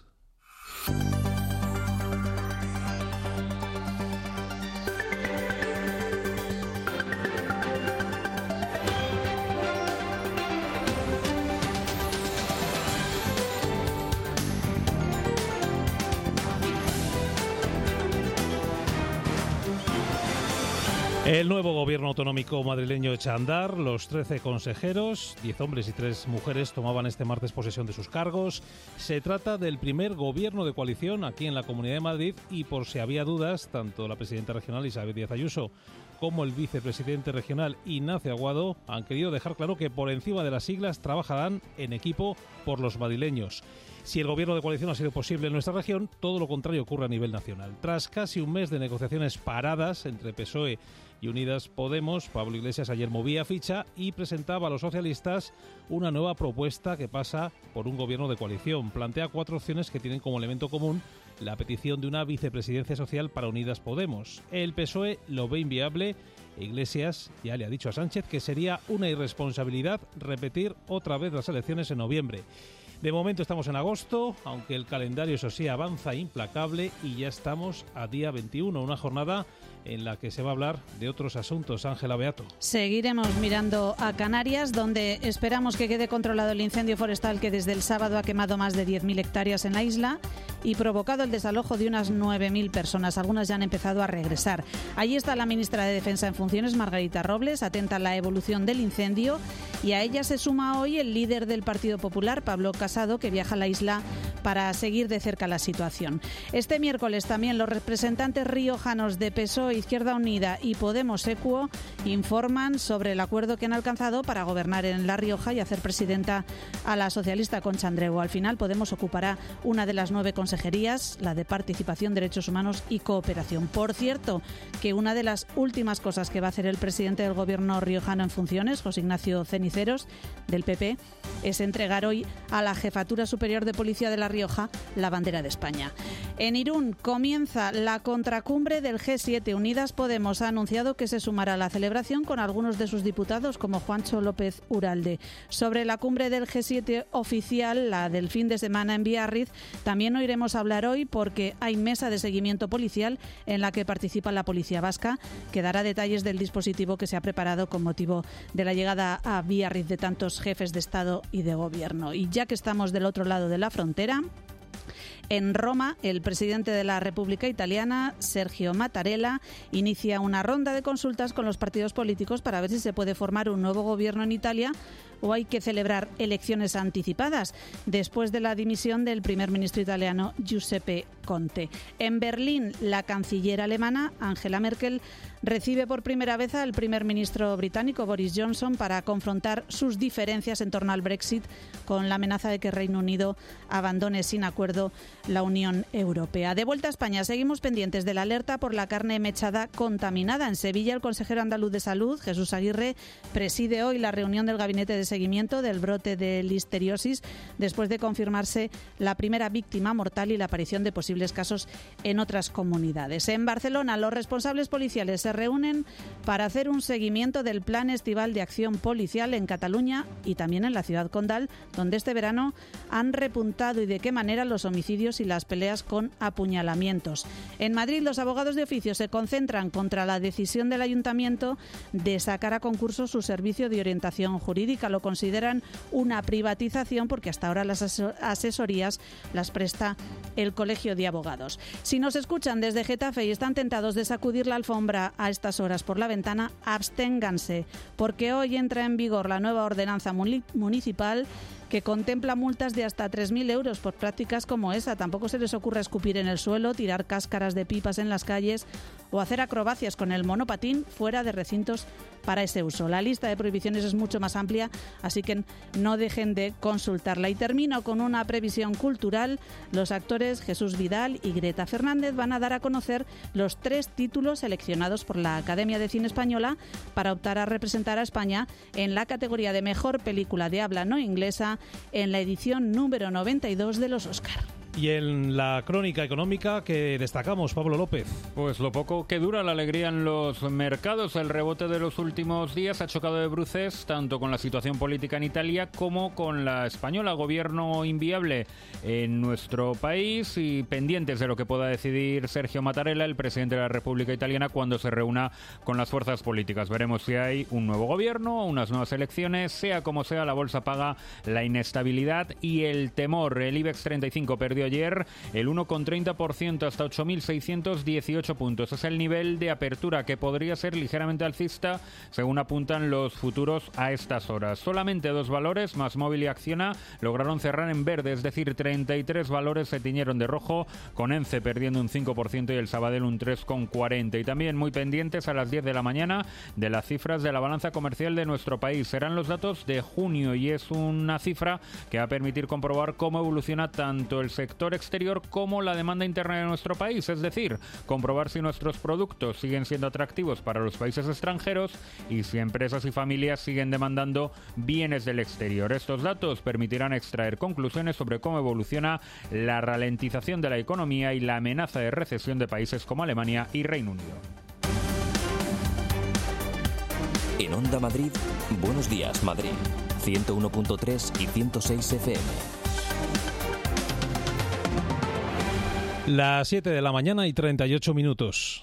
S1: El nuevo gobierno autonómico madrileño echa a andar. Los 13 consejeros, 10 hombres y 3 mujeres, tomaban este martes posesión de sus cargos. Se trata del primer gobierno de coalición aquí en la Comunidad de Madrid y, por si había dudas, tanto la presidenta regional Isabel Díaz Ayuso como el vicepresidente regional Ignacio Aguado han querido dejar claro que por encima de las siglas trabajarán en equipo por los madrileños. Si el gobierno de coalición ha sido posible en nuestra región, todo lo contrario ocurre a nivel nacional. Tras casi un mes de negociaciones paradas entre PSOE y Unidas Podemos, Pablo Iglesias ayer movía ficha y presentaba a los socialistas una nueva propuesta que pasa por un gobierno de coalición. Plantea 4 opciones que tienen como elemento común la petición de una vicepresidencia social para Unidas Podemos. El PSOE lo ve inviable. Iglesias ya le ha dicho a Sánchez que sería una irresponsabilidad repetir otra vez las elecciones en noviembre. De momento estamos en agosto, aunque el calendario, eso sí, avanza implacable y ya estamos a día 21, una jornada en la que se va a hablar de otros asuntos. Ángela Beato.
S5: Seguiremos mirando a Canarias, donde esperamos que quede controlado el incendio forestal que desde el sábado ha quemado más de 10.000 hectáreas en la isla y provocado el desalojo de unas 9.000 personas. Algunas ya han empezado a regresar. Allí está la ministra de Defensa en funciones, Margarita Robles, atenta a la evolución del incendio, y a ella se suma hoy el líder del Partido Popular, Pablo Casado, que viaja a la isla para seguir de cerca la situación. Este miércoles también los representantes riojanos de PSOE, Izquierda Unida y Podemos Equo informan sobre el acuerdo que han alcanzado para gobernar en La Rioja y hacer presidenta a la socialista Concha Andreu. Al final, Podemos ocupará una de las 9 consejerías, la de Participación, Derechos Humanos y Cooperación. Por cierto, que una de las últimas cosas que va a hacer el presidente del gobierno riojano en funciones, José Ignacio Ceniceros, del PP, es entregar hoy a la Jefatura Superior de Policía de La Rioja la bandera de España. En Irún comienza la contracumbre del G7. Unidas Podemos ha anunciado que se sumará a la celebración con algunos de sus diputados, como Juancho López Uralde. Sobre la cumbre del G7 oficial, la del fin de semana en Biarritz, también oiremos hablar hoy porque hay mesa de seguimiento policial en la que participa la Policía Vasca, que dará detalles del dispositivo que se ha preparado con motivo de la llegada a Biarritz de tantos jefes de Estado y de Gobierno. Y ya que estamos del otro lado de la frontera, En Roma, el presidente de la República Italiana, Sergio Mattarella, inicia una ronda de consultas con los partidos políticos para ver si se puede formar un nuevo gobierno en Italia o hay que celebrar elecciones anticipadas después de la dimisión del primer ministro italiano Giuseppe Conte. En Berlín, la canciller alemana, Angela Merkel, recibe por primera vez al primer ministro británico Boris Johnson para confrontar sus diferencias en torno al Brexit con la amenaza de que Reino Unido abandone sin acuerdo la Unión Europea. De vuelta a España, seguimos pendientes de la alerta por la carne mechada contaminada. En Sevilla, el consejero andaluz de Salud, Jesús Aguirre, preside hoy la reunión del gabinete de seguimiento del brote de listeriosis después de confirmarse la primera víctima mortal y la aparición de posibles casos en otras comunidades. En Barcelona, los responsables policiales se reúnen para hacer un seguimiento del plan estival de acción policial en Cataluña y también en la ciudad condal, donde este verano han repuntado y de qué manera los homicidios y las peleas con apuñalamientos. En Madrid, los abogados de oficio se concentran contra la decisión del ayuntamiento de sacar a concurso su servicio de orientación jurídica. Lo consideran una privatización porque hasta ahora las asesorías las presta el Colegio de Abogados. Si nos escuchan desde Getafe y están tentados de sacudir la alfombra a estas horas por la ventana, absténganse, porque hoy entra en vigor la nueva ordenanza municipal que contempla multas de hasta 3.000 euros por prácticas como esa. Tampoco se les ocurre escupir en el suelo, tirar cáscaras de pipas en las calles o hacer acrobacias con el monopatín fuera de recintos para ese uso. La lista de prohibiciones es mucho más amplia, así que no dejen de consultarla. Y termino con una previsión cultural. Los actores Jesús Vidal y Greta Fernández van a dar a conocer los 3 títulos seleccionados por la Academia de Cine Española para optar a representar a España en la categoría de Mejor Película de Habla No Inglesa en la edición número 92 de los Oscar.
S1: Y en la crónica económica que destacamos, Pablo López.
S8: Pues lo poco que dura la alegría en los mercados. El rebote de los últimos días ha chocado de bruces tanto con la situación política en Italia como con la española. Gobierno inviable en nuestro país y pendientes de lo que pueda decidir Sergio Mattarella, el presidente de la República Italiana, cuando se reúna con las fuerzas políticas. Veremos si hay un nuevo gobierno o unas nuevas elecciones. Sea como sea, la bolsa paga la inestabilidad y el temor. El IBEX 35 perdió ayer el 1,30% hasta 8.618 puntos. Es el nivel de apertura que podría ser ligeramente alcista, según apuntan los futuros a estas horas. Solamente 2 valores, MásMóvil y Acciona, lograron cerrar en verde, es decir, 33 valores se tiñeron de rojo, con ENCE perdiendo un 5% y el Sabadell un 3,40%. Y también muy pendientes a las 10 de la mañana de las cifras de la balanza comercial de nuestro país. Serán los datos de junio y es una cifra que va a permitir comprobar cómo evoluciona tanto el sector exterior como la demanda interna de nuestro país, es decir, comprobar si nuestros productos siguen siendo atractivos para los países extranjeros y si empresas y familias siguen demandando bienes del exterior. Estos datos permitirán extraer conclusiones sobre cómo evoluciona la ralentización de la economía y la amenaza de recesión de países como Alemania y Reino Unido.
S2: En Onda Madrid, Buenos Días Madrid, 101.3 y 106 FM.
S1: Las 7 de la mañana y 38 minutos.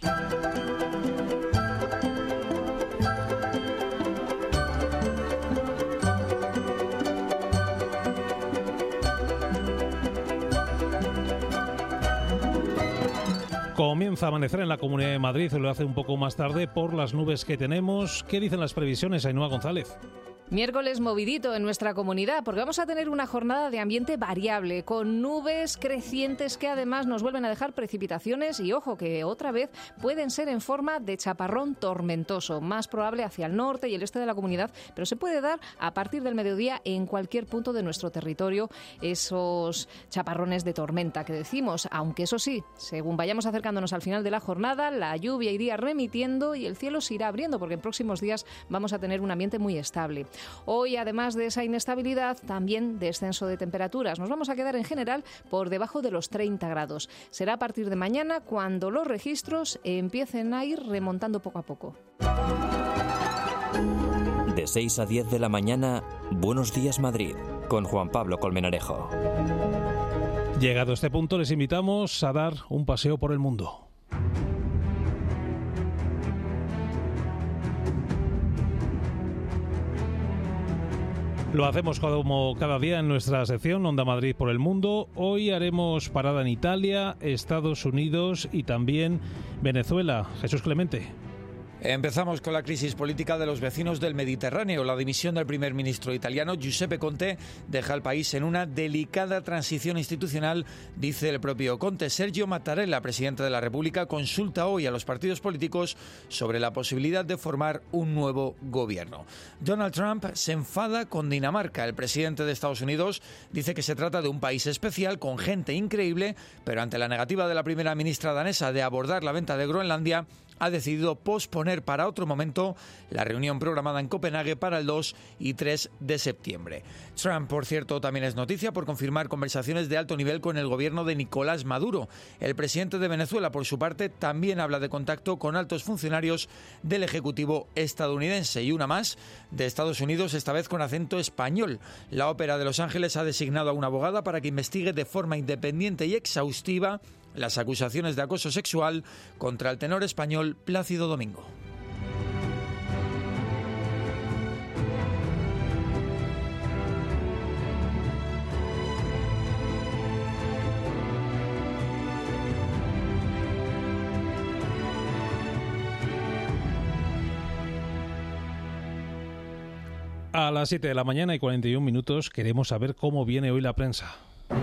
S1: Comienza a amanecer en la Comunidad de Madrid, lo hace un poco más tarde por las nubes que tenemos. ¿Qué dicen las previsiones, Ainhoa González?
S28: Miércoles movidito en nuestra comunidad porque vamos a tener una jornada de ambiente variable con nubes crecientes que además nos vuelven a dejar precipitaciones y ojo que otra vez pueden ser en forma de chaparrón tormentoso, más probable hacia el norte y el este de la comunidad, pero se puede dar a partir del mediodía en cualquier punto de nuestro territorio esos chaparrones de tormenta que decimos, aunque eso sí, según vayamos acercándonos al final de la jornada, la lluvia iría remitiendo y el cielo se irá abriendo porque en próximos días vamos a tener un ambiente muy estable. Hoy, además de esa inestabilidad, también descenso de temperaturas. Nos vamos a quedar en general por debajo de los 30 grados. Será a partir de mañana cuando los registros empiecen a ir remontando poco a poco.
S2: De 6 a 10 de la mañana, Buenos Días Madrid, con Juan Pablo Colmenarejo.
S1: Llegado a este punto, les invitamos a dar un paseo por el mundo. Lo hacemos como cada día en nuestra sección Onda Madrid por el Mundo. Hoy haremos parada en Italia, Estados Unidos y también Venezuela. Jesús Clemente.
S10: Empezamos con la crisis política de los vecinos del Mediterráneo. La dimisión del primer ministro italiano Giuseppe Conte deja al país en una delicada transición institucional, dice el propio Conte. Sergio Mattarella, presidente de la República, consulta hoy a los partidos políticos sobre la posibilidad de formar un nuevo gobierno. Donald Trump se enfada con Dinamarca. El presidente de Estados Unidos dice que se trata de un país especial con gente increíble, pero ante la negativa de la primera ministra danesa de abordar la venta de Groenlandia, ha decidido posponer para otro momento la reunión programada en Copenhague para el 2 y 3 de septiembre. Trump, por cierto, también es noticia por confirmar conversaciones de alto nivel con el gobierno de Nicolás Maduro. El presidente de Venezuela, por su parte, también habla de contacto con altos funcionarios del Ejecutivo estadounidense. Y una más de Estados Unidos, esta vez con acento español. La Ópera de Los Ángeles ha designado a una abogada para que investigue de forma independiente y exhaustiva las acusaciones de acoso sexual contra el tenor español Plácido Domingo.
S1: A las 7 de la mañana y 41 minutos queremos saber cómo viene hoy la prensa.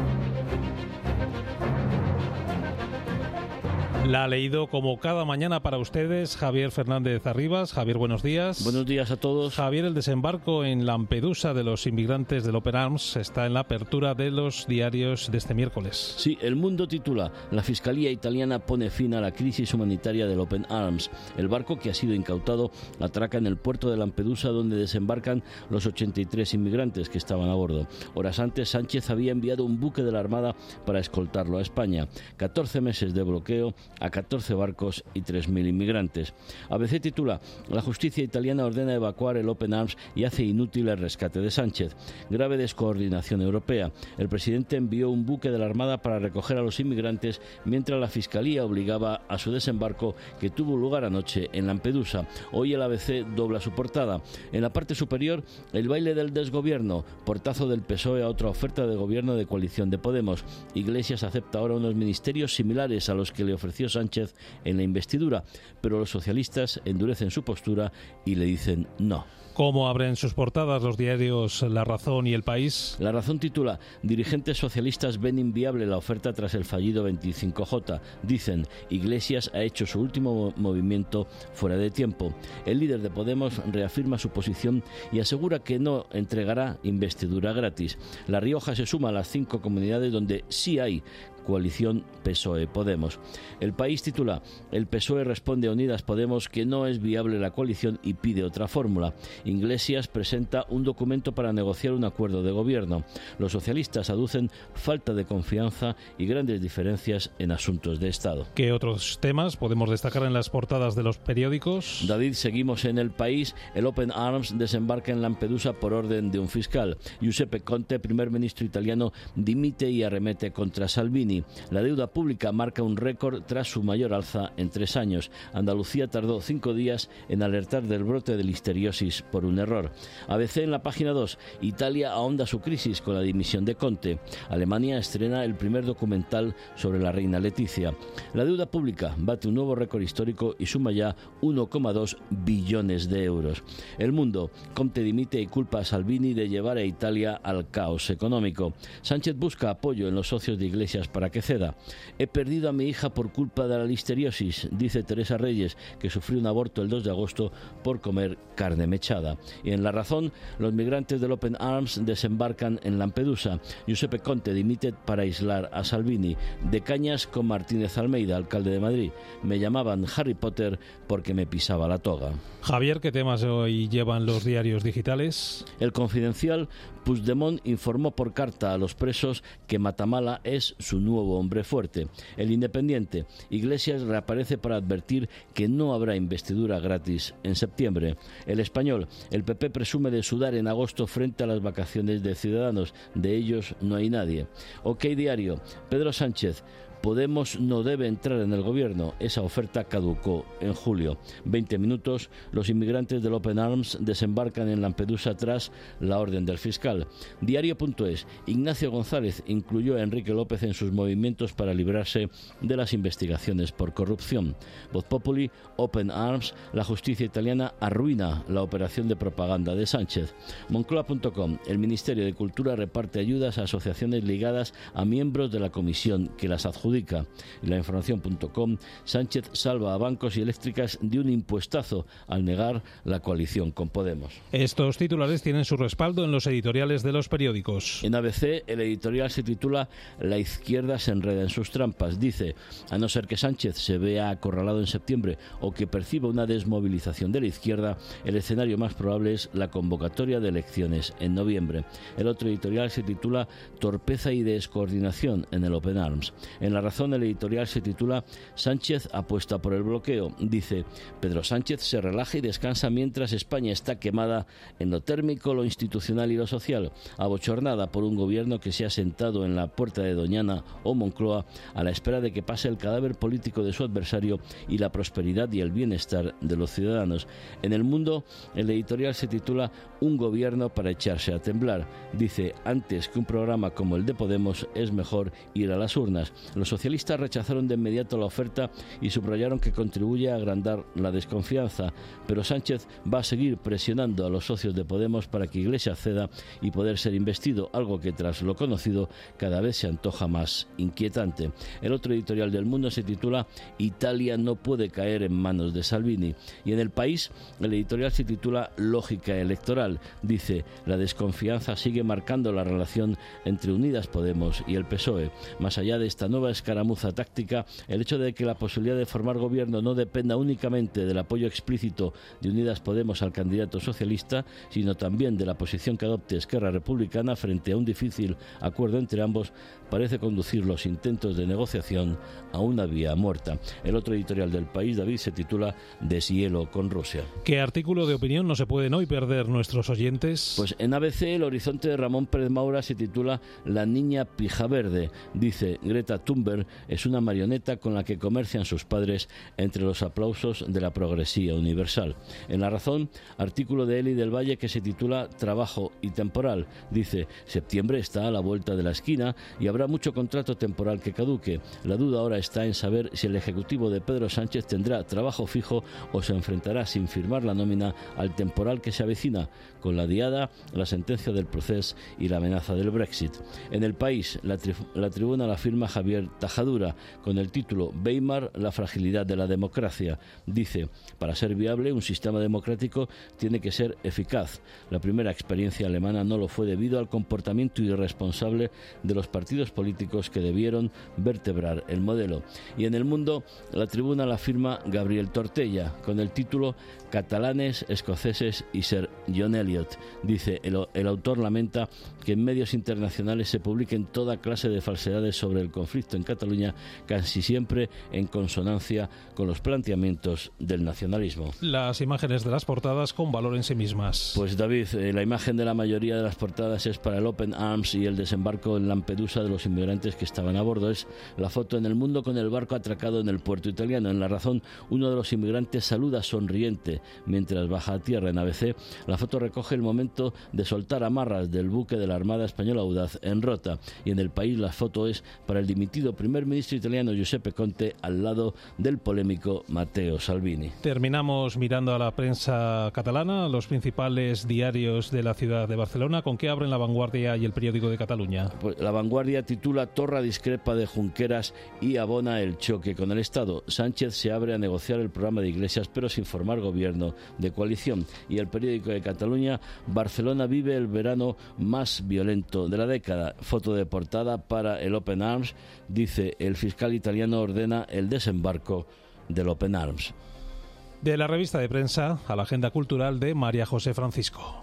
S1: La ha leído como cada mañana para ustedes Javier Fernández Arribas. Javier, buenos días.
S11: Buenos días a todos.
S1: Javier, el desembarco en Lampedusa de los inmigrantes del Open Arms está en la apertura de los diarios de este miércoles.
S11: Sí, El Mundo titula: La Fiscalía italiana pone fin a la crisis humanitaria del Open Arms. El barco que ha sido incautado atraca en el puerto de Lampedusa, donde desembarcan los 83 inmigrantes que estaban a bordo. Horas antes, Sánchez había enviado un buque de la Armada para escoltarlo a España. 14 meses de bloqueo a 14 barcos y 3.000 inmigrantes. ABC titula: La justicia italiana ordena evacuar el Open Arms y hace inútil el rescate de Sánchez. Grave descoordinación europea. El presidente envió un buque de la Armada para recoger a los inmigrantes mientras la Fiscalía obligaba a su desembarco, que tuvo lugar anoche en Lampedusa. Hoy el ABC dobla su portada. En la parte superior, el baile del desgobierno. Portazo del PSOE a otra oferta de gobierno de coalición de Podemos. Iglesias acepta ahora unos ministerios similares a los que le ofreció Sánchez en la investidura, pero los socialistas endurecen su postura y le dicen no.
S1: ¿Cómo abren sus portadas los diarios La Razón y El País?
S11: La Razón titula: Dirigentes socialistas ven inviable la oferta tras el fallido 25J. Dicen: Iglesias ha hecho su último movimiento fuera de tiempo. El líder de Podemos reafirma su posición y asegura que no entregará investidura gratis. La Rioja se suma a las 5 comunidades donde sí hay coalición PSOE-Podemos. El País titula: El PSOE responde a Unidas Podemos que no es viable la coalición y pide otra fórmula. Iglesias presenta un documento para negociar un acuerdo de gobierno. Los socialistas aducen falta de confianza y grandes diferencias en asuntos de Estado.
S1: ¿Qué otros temas podemos destacar en las portadas de los periódicos?
S11: David, seguimos en El País. El Open Arms desembarca en Lampedusa por orden de un fiscal. Giuseppe Conte, primer ministro italiano, dimite y arremete contra Salvini. La deuda pública marca un récord tras su mayor alza en 3 años. Andalucía tardó 5 días en alertar del brote de listeriosis por un error. ABC en la página 2. Italia ahonda su crisis con la dimisión de Conte. Alemania estrena el primer documental sobre la reina Leticia. La deuda pública bate un nuevo récord histórico y suma ya 1,2 billones de euros. El Mundo: Conte dimite y culpa a Salvini de llevar a Italia al caos económico. Sánchez busca apoyo en los socios de Iglesias para que ceda. He perdido a mi hija por culpa de la listeriosis, dice Teresa Reyes, que sufrió un aborto el 2 de agosto por comer carne mechada. Y en La Razón, los migrantes del Open Arms desembarcan en Lampedusa. Giuseppe Conte dimite para aislar a Salvini. De cañas con Martínez Almeida, alcalde de Madrid. Me llamaban Harry Potter porque me pisaba la toga.
S1: Javier, ¿qué temas hoy llevan los diarios digitales?
S11: El Confidencial: Puigdemont informó por carta a los presos que Matamala es su nuevo hombre fuerte. El Independiente: Iglesias reaparece para advertir que no habrá investidura gratis en septiembre. El Español: el PP presume de sudar en agosto frente a las vacaciones de Ciudadanos. De ellos no hay nadie. OK Diario: Pedro Sánchez: Podemos no debe entrar en el gobierno. Esa oferta caducó en julio. 20 minutos, los inmigrantes del Open Arms desembarcan en Lampedusa tras la orden del fiscal. Diario.es. Ignacio González incluyó a Enrique López en sus movimientos para librarse de las investigaciones por corrupción. Voz Populi. Open Arms. La justicia italiana arruina la operación de propaganda de Sánchez. Moncloa.com. El Ministerio de Cultura reparte ayudas a asociaciones ligadas a miembros de la comisión que las adjudica. La información.com. Sánchez salva a bancos y eléctricas de un impuestazo al negar la coalición con Podemos.
S1: Estos titulares tienen su respaldo en los editoriales de los periódicos.
S11: En ABC, el editorial se titula La izquierda se enreda en sus trampas. Dice, a no ser que Sánchez se vea acorralado en septiembre o que perciba una desmovilización de la izquierda, el escenario más probable es la convocatoria de elecciones en noviembre. El otro editorial se titula Torpeza y descoordinación en el Open Arms. En La Razón, el editorial se titula Sánchez apuesta por el bloqueo. Dice, Pedro Sánchez se relaja y descansa mientras España está quemada en lo térmico, lo institucional y lo social, abochornada por un gobierno que se ha sentado en la puerta de Doñana o Moncloa a la espera de que pase el cadáver político de su adversario y la prosperidad y el bienestar de los ciudadanos. En El Mundo, el editorial se titula Un gobierno para echarse a temblar. Dice, antes que un programa como el de Podemos es mejor ir a las urnas. Los socialistas rechazaron de inmediato la oferta y subrayaron que contribuye a agrandar la desconfianza, pero Sánchez va a seguir presionando a los socios de Podemos para que Iglesias ceda y poder ser investido, algo que tras lo conocido cada vez se antoja más inquietante. El otro editorial del Mundo se titula Italia no puede caer en manos de Salvini, y en El País el editorial se titula Lógica electoral. Dice, la desconfianza sigue marcando la relación entre Unidas Podemos y el PSOE. Más allá de esta nueva escaramuza táctica, el hecho de que la posibilidad de formar gobierno no dependa únicamente del apoyo explícito de Unidas Podemos al candidato socialista, sino también de la posición que adopte Esquerra Republicana frente a un difícil acuerdo entre ambos, parece conducir los intentos de negociación a una vía muerta. El otro editorial del País, David, se titula Deshielo con Rusia.
S1: ¿Qué artículo de opinión no se pueden hoy perder nuestros oyentes?
S11: Pues en ABC, El Horizonte de Ramón Pérez Maura se titula La niña pija verde. Dice, Greta Thunberg es una marioneta con la que comercian sus padres entre los aplausos de la progresía universal. En La Razón, artículo de Eli del Valle que se titula Trabajo y temporal. Dice, septiembre está a la vuelta de la esquina y habrá mucho contrato temporal que caduque. La duda ahora está en saber si el ejecutivo de Pedro Sánchez tendrá trabajo fijo o se enfrentará sin firmar la nómina al temporal que se avecina, con la diada, la sentencia del procés y la amenaza del Brexit. En El País, la tribuna la firma Javier Tajadura con el título Weimar, la fragilidad de la democracia. Dice, para ser viable un sistema democrático tiene que ser eficaz. La primera experiencia alemana no lo fue debido al comportamiento irresponsable de los partidos políticos que debieron vertebrar el modelo. Y en El Mundo, la tribuna la firma Gabriel Tortella con el título Catalanes, escoceses y Sir John Eliot. Dice, el autor lamenta que en medios internacionales se publiquen toda clase de falsedades sobre el conflicto en Cataluña, casi siempre en consonancia con los planteamientos del nacionalismo.
S1: Las imágenes de las portadas con valor en sí mismas.
S11: Pues David, la imagen de la mayoría de las portadas es para el Open Arms y el desembarco en Lampedusa de los inmigrantes que estaban a bordo. Es la foto en El Mundo con el barco atracado en el puerto italiano. En La Razón, uno de los inmigrantes saluda sonriente mientras baja a tierra. En ABC, la foto recoge el momento de soltar amarras del buque de la Armada Española Audaz en Rota. Y en El País, la foto es para el dimitido primer ministro italiano Giuseppe Conte al lado del polémico Matteo Salvini.
S1: Terminamos mirando a la prensa catalana, los principales diarios de la ciudad de Barcelona. ¿Con qué abren La Vanguardia y el Periódico de Cataluña?
S11: Pues La Vanguardia titula Torra discrepa de Junqueras y abona el choque con el Estado. Sánchez se abre a negociar el programa de Iglesias pero sin formar gobierno de coalición. Y el Periódico de Cataluña, Barcelona vive el verano más violento de la década. Foto de portada para el Open Arms. Dice, el fiscal italiano ordena el desembarco del Open Arms.
S1: De la revista de prensa a la agenda cultural de María José Francisco.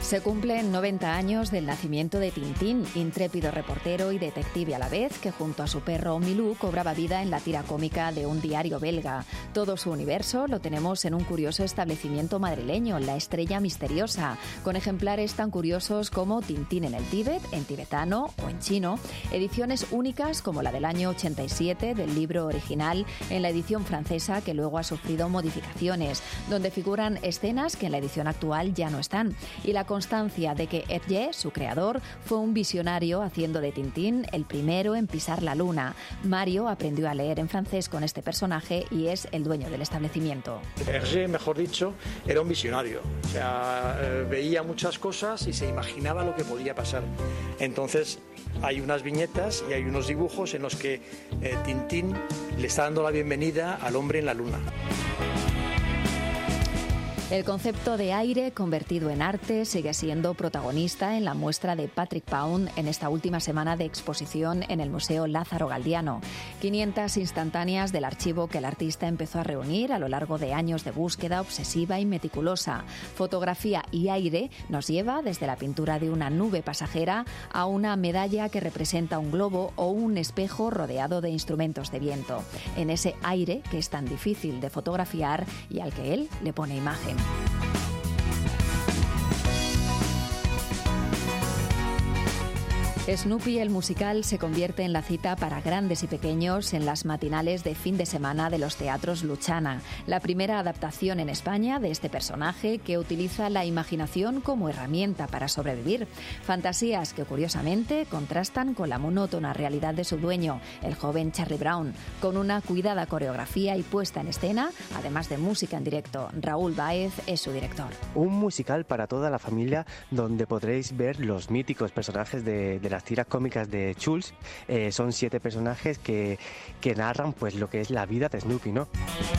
S15: Se cumplen 90 años del nacimiento de Tintín, intrépido reportero y detective a la vez, que junto a su perro Milú cobraba vida en la tira cómica de un diario belga. Todo su universo lo tenemos en un curioso establecimiento madrileño, La Estrella Misteriosa, con ejemplares tan curiosos como Tintín en el Tíbet, en tibetano o en chino, ediciones únicas como la del año 87 del libro original en la edición francesa, que luego ha sufrido modificaciones, donde figuran escenas que en la edición actual ya no están, y la constancia de que Hergé, su creador, fue un visionario haciendo de Tintín el primero en pisar la luna. Mario aprendió a leer en francés con este personaje y es el dueño del establecimiento.
S16: Hergé, mejor dicho, era un visionario. O sea, veía muchas cosas y se imaginaba lo que podía pasar. Entonces, hay unas viñetas y hay unos dibujos en los que Tintín le está dando la bienvenida al hombre en la luna.
S15: El concepto de aire convertido en arte sigue siendo protagonista en la muestra de Patrick Pound en esta última semana de exposición en el Museo Lázaro Galdiano. 500 instantáneas del archivo que el artista empezó a reunir a lo largo de años de búsqueda obsesiva y meticulosa. Fotografía y aire nos lleva desde la pintura de una nube pasajera a una medalla que representa un globo o un espejo rodeado de instrumentos de viento. En ese aire que es tan difícil de fotografiar y al que él le pone imagen. Snoopy el musical se convierte en la cita para grandes y pequeños en las matinales de fin de semana de los teatros Luchana, la primera adaptación en España de este personaje que utiliza la imaginación como herramienta para sobrevivir. Fantasías que curiosamente contrastan con la monótona realidad de su dueño, el joven Charlie Brown, con una cuidada coreografía y puesta en escena, además de música en directo. Raúl Báez es su director.
S18: Un musical para toda la familia donde podréis ver los míticos personajes de las tiras cómicas de Schulz. Son 7 personajes que narran pues lo que es la vida de Snoopy, ¿no?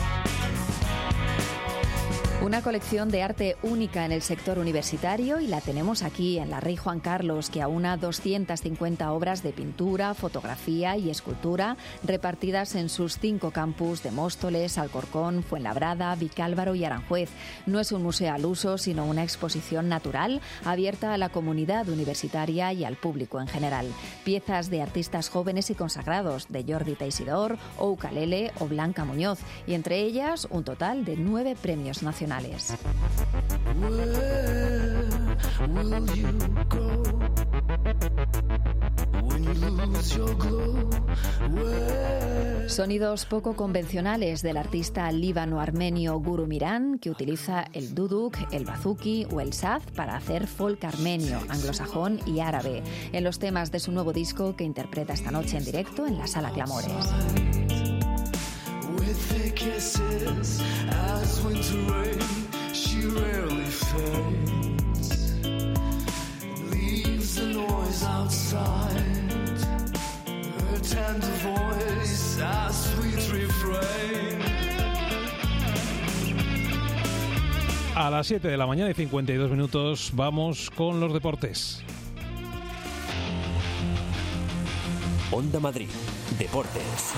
S15: Una colección de arte única en el sector universitario y la tenemos aquí en la Rey Juan Carlos, que aúna 250 obras de pintura, fotografía y escultura repartidas en sus 5 campus de Móstoles, Alcorcón, Fuenlabrada, Vicálvaro y Aranjuez. No es un museo al uso, sino una exposición natural abierta a la comunidad universitaria y al público en general. Piezas de artistas jóvenes y consagrados, de Jordi Teixidor, o Ukalele o Blanca Muñoz, y entre ellas un total de 9 premios nacionales. Sonidos poco convencionales del artista líbano-armenio Guru Miran, que utiliza el duduk, el bazuki o el saz para hacer folk armenio, anglosajón y árabe, en los temas de su nuevo disco que interpreta esta noche en directo en la Sala Clamores.
S19: She rarely fades, leaves the noise outside, her tender voice, a sweet refrain.
S1: A las 7 de la mañana y 52 minutos vamos con los deportes.
S2: Onda Madrid, Deportes.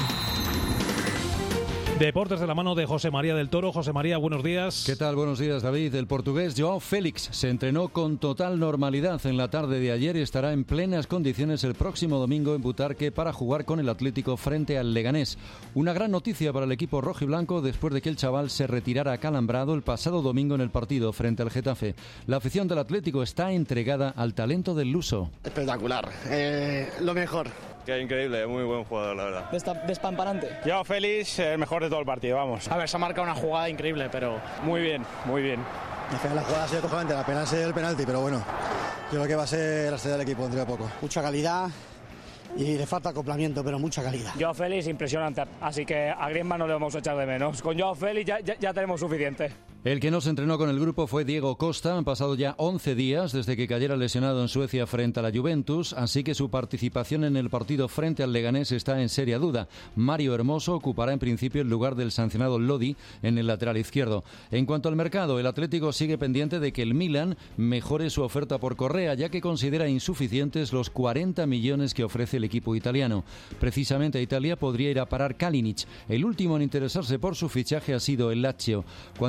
S1: Deportes de la mano de José María del Toro. José María, buenos días.
S20: ¿Qué tal? Buenos días, David. El portugués João Félix se entrenó con total normalidad en la tarde de ayer y estará en plenas condiciones el próximo domingo en Butarque para jugar con el Atlético frente al Leganés. Una gran noticia para el equipo rojiblanco después de que el chaval se retirara acalambrado el pasado domingo en el partido frente al Getafe. La afición del Atlético está entregada al talento del luso.
S21: Espectacular, lo mejor.
S22: Que increíble, muy buen jugador, la verdad.
S21: Despamparante.
S22: João Félix, el mejor de todo el partido, vamos.
S21: A ver, se ha marcado una jugada increíble, pero...
S22: Muy bien, muy bien.
S21: Al final la jugada ha sido cojonante, la pena ha sido el penalti, pero bueno, yo creo que va a ser la estrella del equipo dentro de poco. Mucha calidad y le falta acoplamiento, pero mucha calidad.
S23: João Félix, impresionante, así que a Griezmann no le vamos a echar de menos. Con João Félix ya tenemos suficiente.
S20: El que no se entrenó con el grupo fue Diego Costa. Han pasado ya 11 días desde que cayera lesionado en Suecia frente a la Juventus, así que su participación en el partido frente al Leganés está en seria duda. Mario Hermoso ocupará en principio el lugar del sancionado Lodi en el lateral izquierdo. En cuanto al mercado, el Atlético sigue pendiente de que el Milan mejore su oferta por Correa, ya que considera insuficientes los 40 millones que ofrece el equipo italiano. Precisamente a Italia podría ir a parar Kalinic. El último en interesarse por su fichaje ha sido el Lazio. Cuando finalice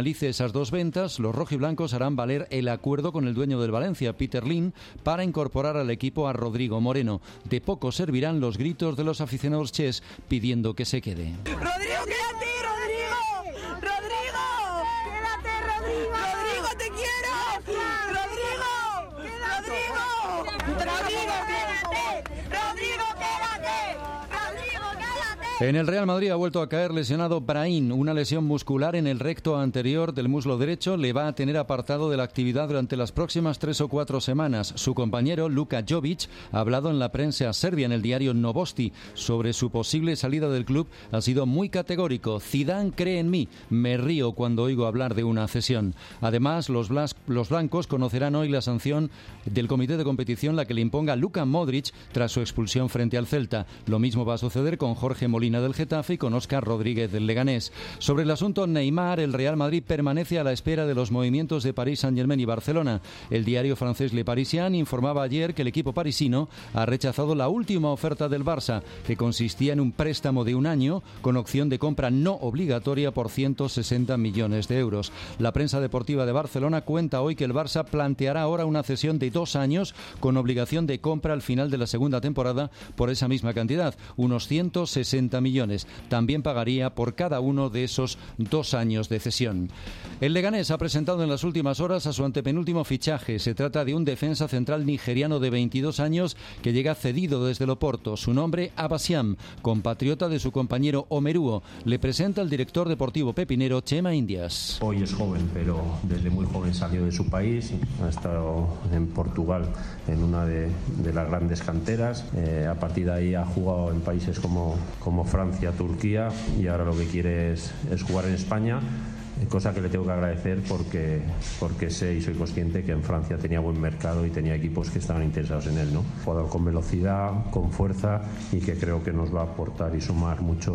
S20: finalice esas 2 ventas, los rojiblancos harán valer el acuerdo con el dueño del Valencia, Peter Lim, para incorporar al equipo a Rodrigo Moreno. De poco servirán los gritos de los aficionados chés pidiendo que se quede.
S19: ¡Rodrigo, quédate! ¡Rodrigo! ¡Rodrigo! ¡Quédate, Rodrigo! ¡Rodrigo, te quiero! ¡Rodrigo! ¡Rodrigo! ¡Rodrigo, quédate! ¡Rodrigo, quédate! ¡Rodrigo, quédate!
S20: En el Real Madrid ha vuelto a caer lesionado Brahim. Una lesión muscular en el recto anterior del muslo derecho le va a tener apartado de la actividad durante las próximas 3 o 4 semanas. Su compañero Luka Jovic ha hablado en la prensa serbia, en el diario Novosti, sobre su posible salida del club. Ha sido muy categórico. Zidane cree en mí. Me río cuando oigo hablar de una cesión. Además, los blancos conocerán hoy la sanción del comité de competición, la que le imponga a Luka Modric tras su expulsión frente al Celta. Lo mismo va a suceder con Jorge Molina del Getafe y con Óscar Rodríguez del Leganés. Sobre el asunto Neymar, el Real Madrid permanece a la espera de los movimientos de Paris Saint-Germain y Barcelona. El diario francés Le Parisien informaba ayer que el equipo parisino ha rechazado la última oferta del Barça, que consistía en un préstamo de 1 año con opción de compra no obligatoria por 160 millones de euros. La prensa deportiva de Barcelona cuenta hoy que el Barça planteará ahora una cesión de 2 años con obligación de compra al final de la segunda temporada por esa misma cantidad, unos 160 millones. También pagaría por cada uno de esos 2 años de cesión. El Leganés ha presentado en las últimas horas a su antepenúltimo fichaje. Se trata de un defensa central nigeriano de 22 años que llega cedido desde el Oporto. Su nombre, Abasiam, compatriota de su compañero Omeruo. Le presenta el director deportivo pepinero Chema Indias.
S6: Hoy es joven, pero desde muy joven salió de su país. Ha estado en Portugal en una de las grandes canteras. A partir de ahí ha jugado en países como Francia, Turquía, y ahora lo que quiere es jugar en España, cosa que le tengo que agradecer porque sé y soy consciente que en Francia tenía buen mercado y tenía equipos que estaban interesados en él, ¿no? Jugador con velocidad, con fuerza, y que creo que nos va a aportar y sumar mucho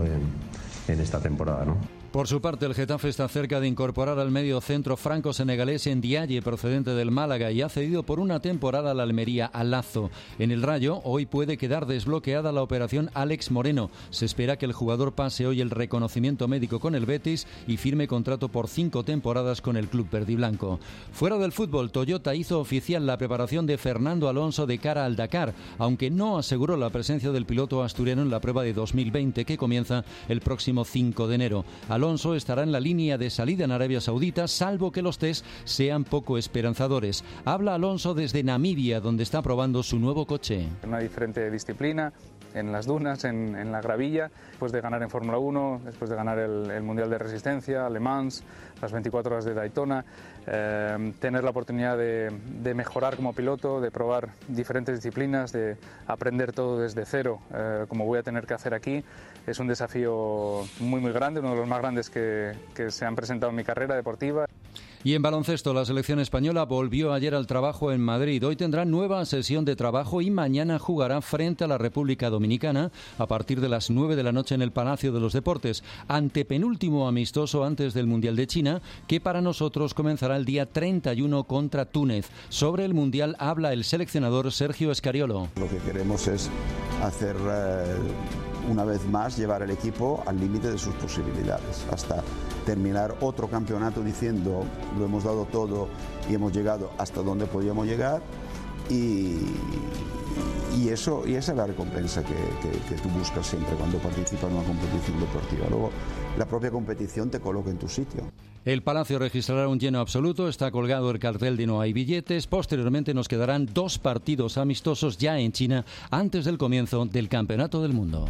S6: en esta temporada, ¿no?
S20: Por su parte, el Getafe está cerca de incorporar al medio centro franco-senegalés Ndiaye, procedente del Málaga, y ha cedido por una temporada a la Almería a Lazo. En el Rayo, hoy puede quedar desbloqueada la operación Alex Moreno. Se espera que el jugador pase hoy el reconocimiento médico con el Betis y firme contrato por 5 temporadas con el club verdiblanco. Fuera del fútbol, Toyota hizo oficial la preparación de Fernando Alonso de cara al Dakar, aunque no aseguró la presencia del piloto asturiano en la prueba de 2020 que comienza el próximo 5 de enero. Alonso estará en la línea de salida en Arabia Saudita, salvo que los test sean poco esperanzadores. Habla Alonso desde Namibia, donde está probando su nuevo coche.
S7: Una diferente disciplina, en las dunas, en la gravilla, después de ganar en Fórmula 1, después de ganar el Mundial de Resistencia, Le Mans, las 24 horas de Daytona, tener la oportunidad de mejorar como piloto, de probar diferentes disciplinas, de aprender todo desde cero, como voy a tener que hacer aquí, es un desafío muy muy grande, uno de los más grandes que se han presentado en mi carrera deportiva.
S20: Y en baloncesto, la selección española volvió ayer al trabajo en Madrid. Hoy tendrá nueva sesión de trabajo y mañana jugará frente a la República Dominicana a partir de las 9 de la noche en el Palacio de los Deportes, antepenúltimo amistoso antes del Mundial de China, que para nosotros comenzará el día 31 contra Túnez. Sobre el Mundial habla el seleccionador Sergio Escariolo.
S9: Lo que queremos es hacer una vez más llevar el equipo al límite de sus posibilidades, hasta terminar otro campeonato diciendo lo hemos dado todo y hemos llegado hasta donde podíamos llegar, y esa es la recompensa que tú buscas siempre cuando participas en una competición deportiva. Luego la propia competición te coloca en tu sitio.
S20: El Palacio registrará un lleno absoluto, está colgado el cartel de no hay billetes. Posteriormente nos quedarán 2 partidos amistosos ya en China antes del comienzo del Campeonato del Mundo.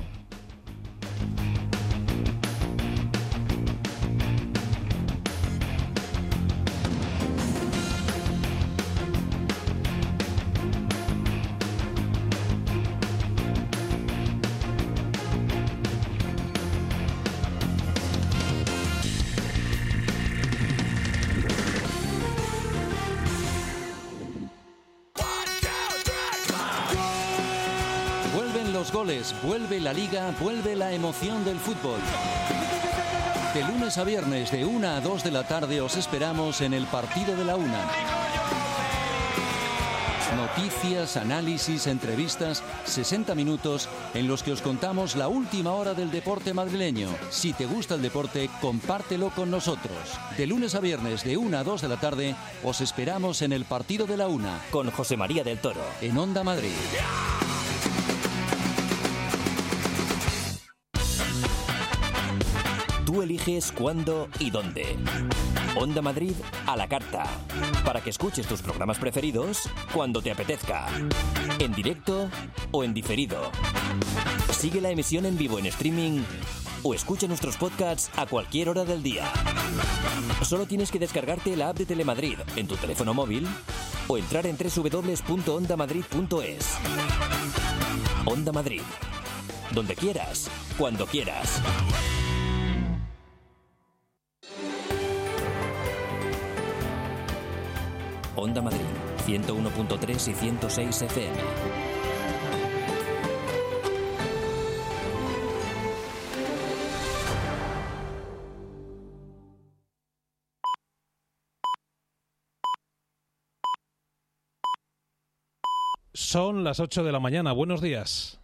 S20: Goles, vuelve la Liga, vuelve la emoción del fútbol. De lunes a viernes, de 1 a 2 de la tarde, os esperamos en el Partido de la Una. Noticias, análisis, entrevistas, 60 minutos en los que os contamos la última hora del deporte madrileño. Si te gusta el deporte, compártelo con nosotros. De lunes a viernes, de 1 a 2 de la tarde, os esperamos en el Partido de la Una.
S2: Con José María del Toro.
S20: En Onda Madrid.
S2: Tú eliges cuándo y dónde. Onda Madrid a la carta. Para que escuches tus programas preferidos cuando te apetezca. En directo o en diferido. Sigue la emisión en vivo en streaming o escucha nuestros podcasts a cualquier hora del día. Solo tienes que descargarte la app de Telemadrid en tu teléfono móvil o entrar en www.ondamadrid.es. Onda Madrid. Donde quieras, cuando quieras. Onda Madrid, 101.3 y 106 FM.
S1: Son las 8 de la mañana. Buenos días.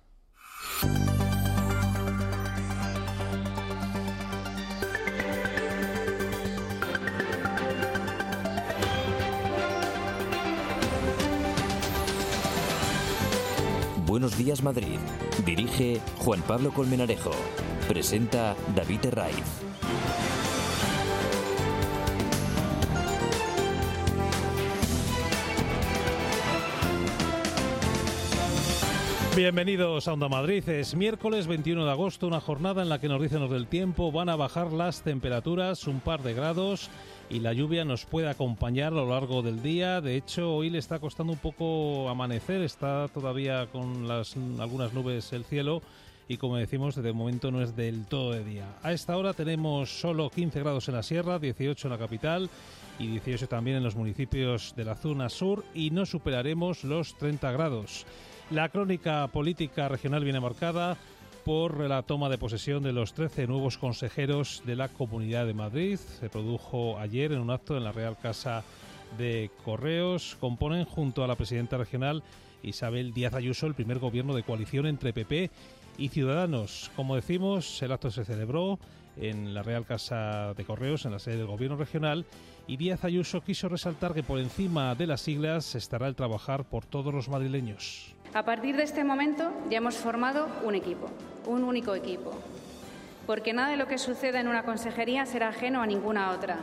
S2: Buenos días Madrid. Dirige Juan Pablo Colmenarejo. Presenta David Herraiz.
S1: Bienvenidos a Onda Madrid. Es miércoles 21 de agosto, una jornada en la que nos dicen los del tiempo van a bajar las temperaturas un par de grados y la lluvia nos puede acompañar a lo largo del día. De hecho, hoy le está costando un poco amanecer, está todavía con algunas nubes el cielo y, como decimos, de momento no es del todo de día. A esta hora tenemos solo 15 grados en la sierra, 18 en la capital y 18 también en los municipios de la zona sur y no superaremos los 30 grados. La crónica política regional viene marcada por la toma de posesión de los 13 nuevos consejeros de la Comunidad de Madrid. Se produjo ayer en un acto en la Real Casa de Correos. Componen, junto a la presidenta regional Isabel Díaz Ayuso, el primer gobierno de coalición entre PP y Ciudadanos. Como decimos, el acto se celebró en la Real Casa de Correos, en la sede del gobierno regional, y Díaz Ayuso quiso resaltar que por encima de las siglas estará el trabajar por todos los madrileños.
S12: A partir de este momento ya hemos formado un equipo, un único equipo, porque nada de lo que suceda en una consejería será ajeno a ninguna otra,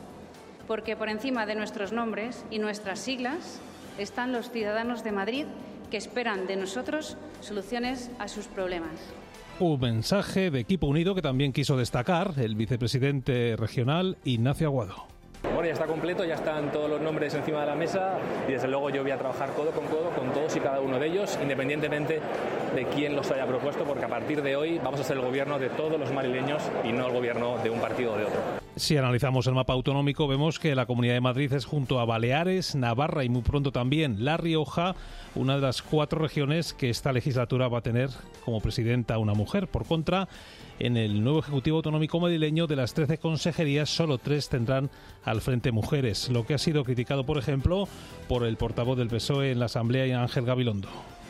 S12: porque por encima de nuestros nombres y nuestras siglas están los ciudadanos de Madrid que esperan de nosotros soluciones a sus problemas.
S1: Un mensaje de equipo unido que también quiso destacar el vicepresidente regional Ignacio Aguado.
S13: Bueno, ya está completo, ya están todos los nombres encima de la mesa y desde luego yo voy a trabajar codo con todos y cada uno de ellos, independientemente de quién los haya propuesto, porque a partir de hoy vamos a ser el gobierno de todos los madrileños y no el gobierno de un partido o de otro.
S1: Si analizamos el mapa autonómico, vemos que la Comunidad de Madrid es, junto a Baleares, Navarra y muy pronto también La Rioja, una de las 4 regiones que esta legislatura va a tener como presidenta una mujer. Por contra, en el nuevo Ejecutivo Autonómico madrileño, de las 13 consejerías, solo 3 tendrán al frente mujeres, lo que ha sido criticado, por ejemplo, por el portavoz del PSOE en la Asamblea, Ángel Gabilondo.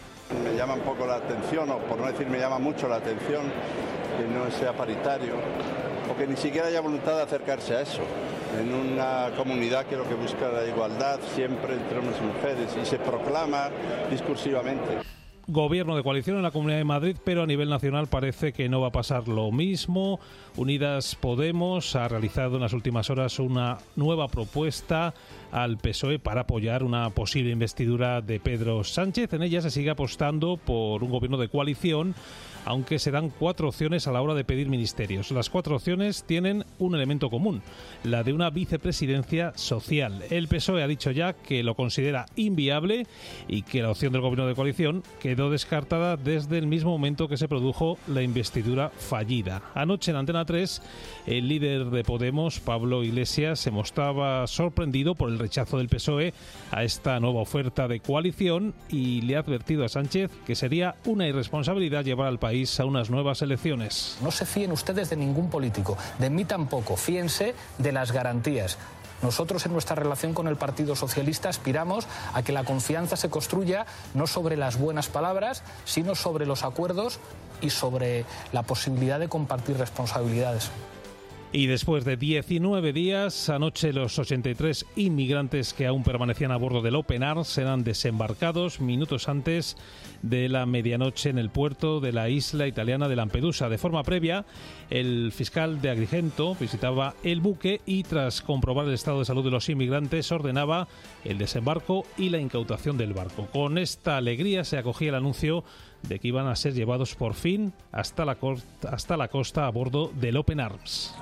S14: Me llama un poco la atención, o por no decir me llama mucho la atención, que no sea paritario, o que ni siquiera haya voluntad de acercarse a eso, en una comunidad que lo que busca la igualdad siempre entre hombres y mujeres, y se proclama discursivamente.
S1: Gobierno de coalición en la Comunidad de Madrid, pero a nivel nacional parece que no va a pasar lo mismo. Unidas Podemos ha realizado en las últimas horas una nueva propuesta al PSOE para apoyar una posible investidura de Pedro Sánchez. En ella se sigue apostando por un gobierno de coalición, aunque se dan 4 opciones a la hora de pedir ministerios. Las 4 opciones tienen un elemento común, la de una vicepresidencia social. El PSOE ha dicho ya que lo considera inviable y que la opción del gobierno de coalición quedó descartada desde el mismo momento que se produjo la investidura fallida. Anoche en Antena 3, el líder de Podemos, Pablo Iglesias, se mostraba sorprendido por el rechazo del PSOE a esta nueva oferta de coalición y le ha advertido a Sánchez que sería una irresponsabilidad llevar al país a unas nuevas elecciones.
S17: No se fíen ustedes de ningún político, de mí tampoco, fíense de las garantías.
S3: Nosotros en nuestra relación con el Partido Socialista aspiramos a que la confianza se construya no sobre las buenas palabras, sino sobre los acuerdos y sobre la posibilidad de compartir responsabilidades.
S1: Y después de 19 días, anoche los 83 inmigrantes que aún permanecían a bordo del Open Arms serán desembarcados minutos antes de la medianoche en el puerto de la isla italiana de Lampedusa. De forma previa, el fiscal de Agrigento visitaba el buque y, tras comprobar el estado de salud de los inmigrantes, ordenaba el desembarco y la incautación del barco. Con esta alegría se acogía el anuncio de que iban a ser llevados por fin hasta la costa a bordo del Open Arms.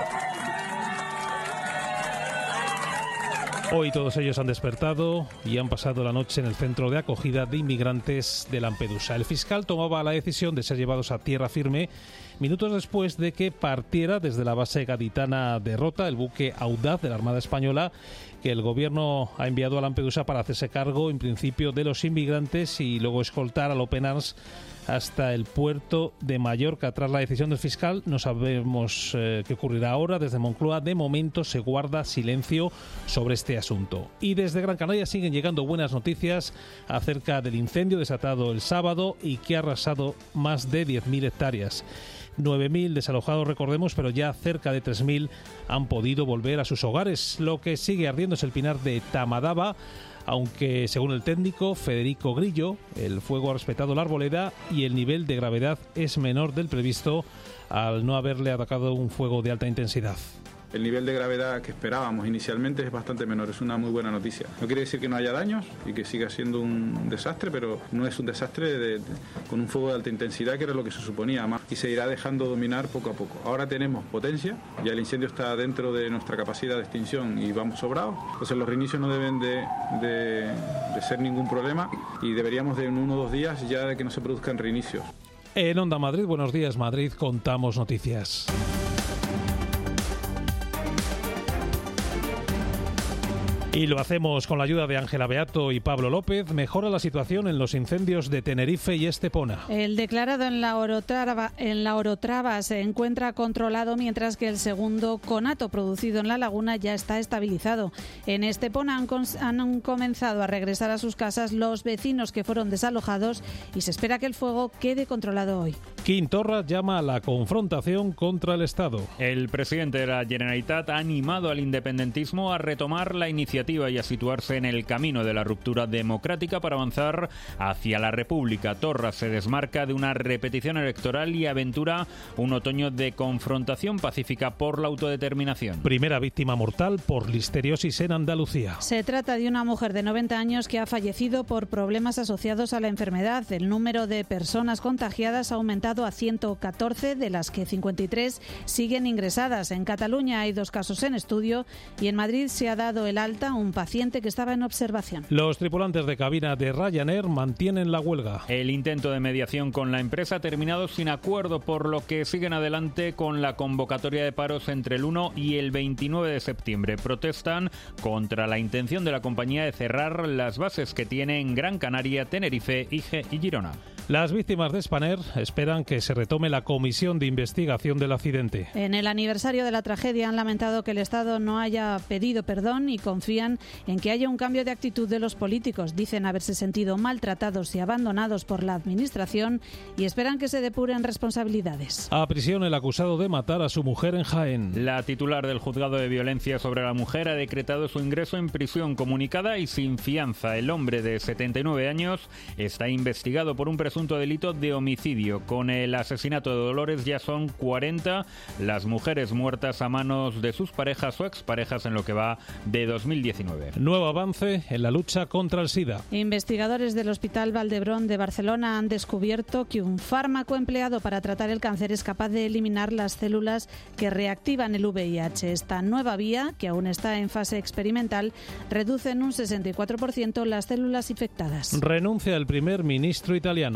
S1: Hoy todos ellos han despertado y han pasado la noche en el centro de acogida de inmigrantes de Lampedusa. El fiscal tomaba la decisión de ser llevados a tierra firme minutos después de que partiera desde la base gaditana de Rota el buque Audaz de la Armada Española, que el gobierno ha enviado a Lampedusa para hacerse cargo en principio de los inmigrantes y luego escoltar al Open Arms hasta el puerto de Mallorca. Tras la decisión del fiscal, no sabemos qué ocurrirá ahora. Desde Moncloa, de momento, se guarda silencio sobre este asunto. Y desde Gran Canaria siguen llegando buenas noticias acerca del incendio desatado el sábado y que ha arrasado más de 10.000 hectáreas. 9.000 desalojados, recordemos, pero ya cerca de 3.000 han podido volver a sus hogares. Lo que sigue ardiendo es el pinar de Tamadaba, aunque según el técnico Federico Grillo, el fuego ha respetado la arboleda y el nivel de gravedad es menor del previsto al no haberle atacado un fuego de alta intensidad.
S4: El nivel de gravedad que esperábamos inicialmente es bastante menor, es una muy buena noticia. No quiere decir que no haya daños y que siga siendo un desastre, pero no es un desastre con un fuego de alta intensidad, que era lo que se suponía más, y se irá dejando dominar poco a poco. Ahora tenemos potencia, ya el incendio está dentro de nuestra capacidad de extinción y vamos sobrados, entonces los reinicios no deben de ser ningún problema y deberíamos de en 1 o 2 días ya de que no se produzcan reinicios.
S1: En Onda Madrid, buenos días Madrid, contamos noticias. Y lo hacemos con la ayuda de Ángela Beato y Pablo López. Mejora la situación en los incendios de Tenerife y Estepona.
S5: El declarado en la Orotrava se encuentra controlado, mientras que el segundo conato producido en la laguna ya está estabilizado. En Estepona han comenzado a regresar a sus casas los vecinos que fueron desalojados y se espera que el fuego quede controlado hoy.
S1: Quim Torra llama a la confrontación contra el Estado.
S8: El presidente de la Generalitat ha animado al independentismo a retomar la iniciativa y a situarse en el camino de la ruptura democrática para avanzar hacia la República. Torra se desmarca de una repetición electoral y aventura un otoño de confrontación pacífica por la autodeterminación.
S1: Primera víctima mortal por listeriosis en Andalucía.
S5: Se trata de una mujer de 90 años que ha fallecido por problemas asociados a la enfermedad. El número de personas contagiadas ha aumentado a 114, de las que 53 siguen ingresadas. En Cataluña hay 2 casos en estudio y en Madrid se ha dado el alta a un paciente que estaba en observación.
S1: Los tripulantes de cabina de Ryanair mantienen la huelga.
S8: El intento de mediación con la empresa ha terminado sin acuerdo, por lo que siguen adelante con la convocatoria de paros entre el 1 y el 29 de septiembre. Protestan contra la intención de la compañía de cerrar las bases que tiene en Gran Canaria, Tenerife y Girona.
S1: Las víctimas de Spanair esperan que se retome la comisión de investigación del accidente.
S5: En el aniversario de la tragedia han lamentado que el Estado no haya pedido perdón y confían en que haya un cambio de actitud de los políticos. Dicen haberse sentido maltratados y abandonados por la Administración y esperan que se depuren responsabilidades.
S1: A prisión el acusado de matar a su mujer en Jaén.
S8: La titular del Juzgado de Violencia sobre la Mujer ha decretado su ingreso en prisión comunicada y sin fianza. El hombre de 79 años está investigado por un presunto delito de homicidio. Con el asesinato de Dolores ya son 40 las mujeres muertas a manos de sus parejas o exparejas en lo que va de 2019.
S1: Nuevo avance en la lucha contra el SIDA.
S5: Investigadores del Hospital Valdebrón de Barcelona han descubierto que un fármaco empleado para tratar el cáncer es capaz de eliminar las células que reactivan el VIH. Esta nueva vía, que aún está en fase experimental, reduce en un 64% las células infectadas.
S1: Renuncia el primer ministro italiano.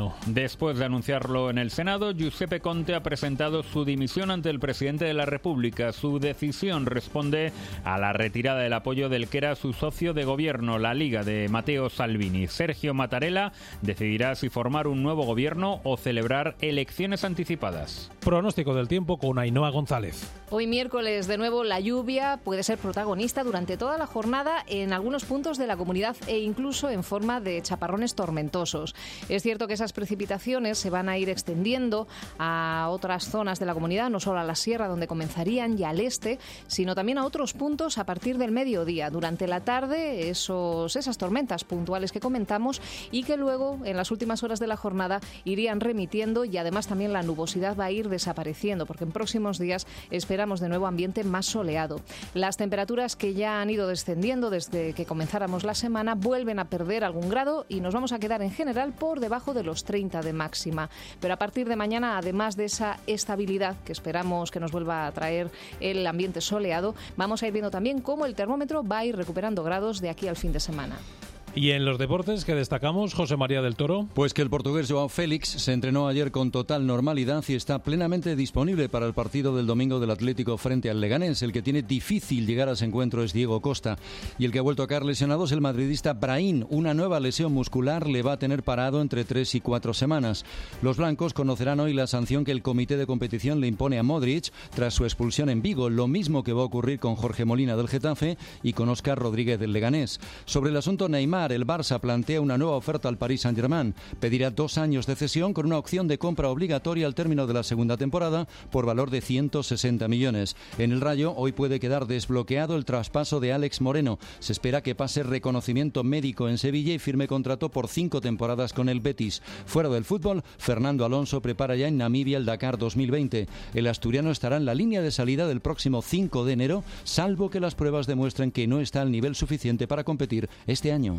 S1: Gobierno.
S8: Después de anunciarlo en el Senado, Giuseppe Conte ha presentado su dimisión ante el presidente de la República. Su decisión responde a la retirada del apoyo del que era su socio de gobierno, la Liga, de Matteo Salvini. Sergio Mattarella decidirá si formar un nuevo gobierno o celebrar elecciones anticipadas.
S1: Pronóstico del tiempo con Ainhoa González.
S10: Hoy miércoles, de nuevo, la lluvia puede ser protagonista durante toda la jornada en algunos puntos de la comunidad e incluso en forma de chaparrones tormentosos. Es cierto que esas precipitaciones se van a ir extendiendo a otras zonas de la comunidad, no solo a la sierra donde comenzarían y al este, sino también a otros puntos a partir del mediodía. Durante la tarde, esas tormentas puntuales que comentamos y que luego, en las últimas horas de la jornada, irían remitiendo y además también la nubosidad va a ir desapareciendo, porque en próximos días esperamos de nuevo ambiente más soleado. Las temperaturas que ya han ido descendiendo desde que comenzáramos la semana vuelven a perder algún grado y nos vamos a quedar en general por debajo de los 30 de máxima. Pero a partir de mañana, además de esa estabilidad que esperamos que nos vuelva a traer el ambiente soleado, vamos a ir viendo también cómo el termómetro va a ir recuperando grados de aquí al fin de semana.
S1: Y en los deportes que destacamos, José María del Toro.
S20: Pues que el portugués João Félix se entrenó ayer con total normalidad y está plenamente disponible para el partido del domingo del Atlético frente al Leganés. El que tiene difícil llegar a ese encuentro es Diego Costa. Y el que ha vuelto a caer lesionado es el madridista Brahim. Una nueva lesión muscular le va a tener parado entre 3 y 4 semanas. Los blancos conocerán hoy la sanción que el comité de competición le impone a Modric tras su expulsión en Vigo. Lo mismo que va a ocurrir con Jorge Molina del Getafe y con Óscar Rodríguez del Leganés. Sobre el asunto Neymar, el Barça plantea una nueva oferta al Paris Saint-Germain. Pedirá 2 años de cesión con una opción de compra obligatoria al término de la segunda temporada por valor de 160 millones. En el Rayo hoy puede quedar desbloqueado el traspaso de Alex Moreno. Se espera que pase reconocimiento médico en Sevilla y firme contrato por 5 temporadas con el Betis. Fuera del fútbol, Fernando Alonso prepara ya en Namibia el Dakar 2020. El asturiano estará en la línea de salida del próximo 5 de enero, salvo que las pruebas demuestren que no está al nivel suficiente para competir este año.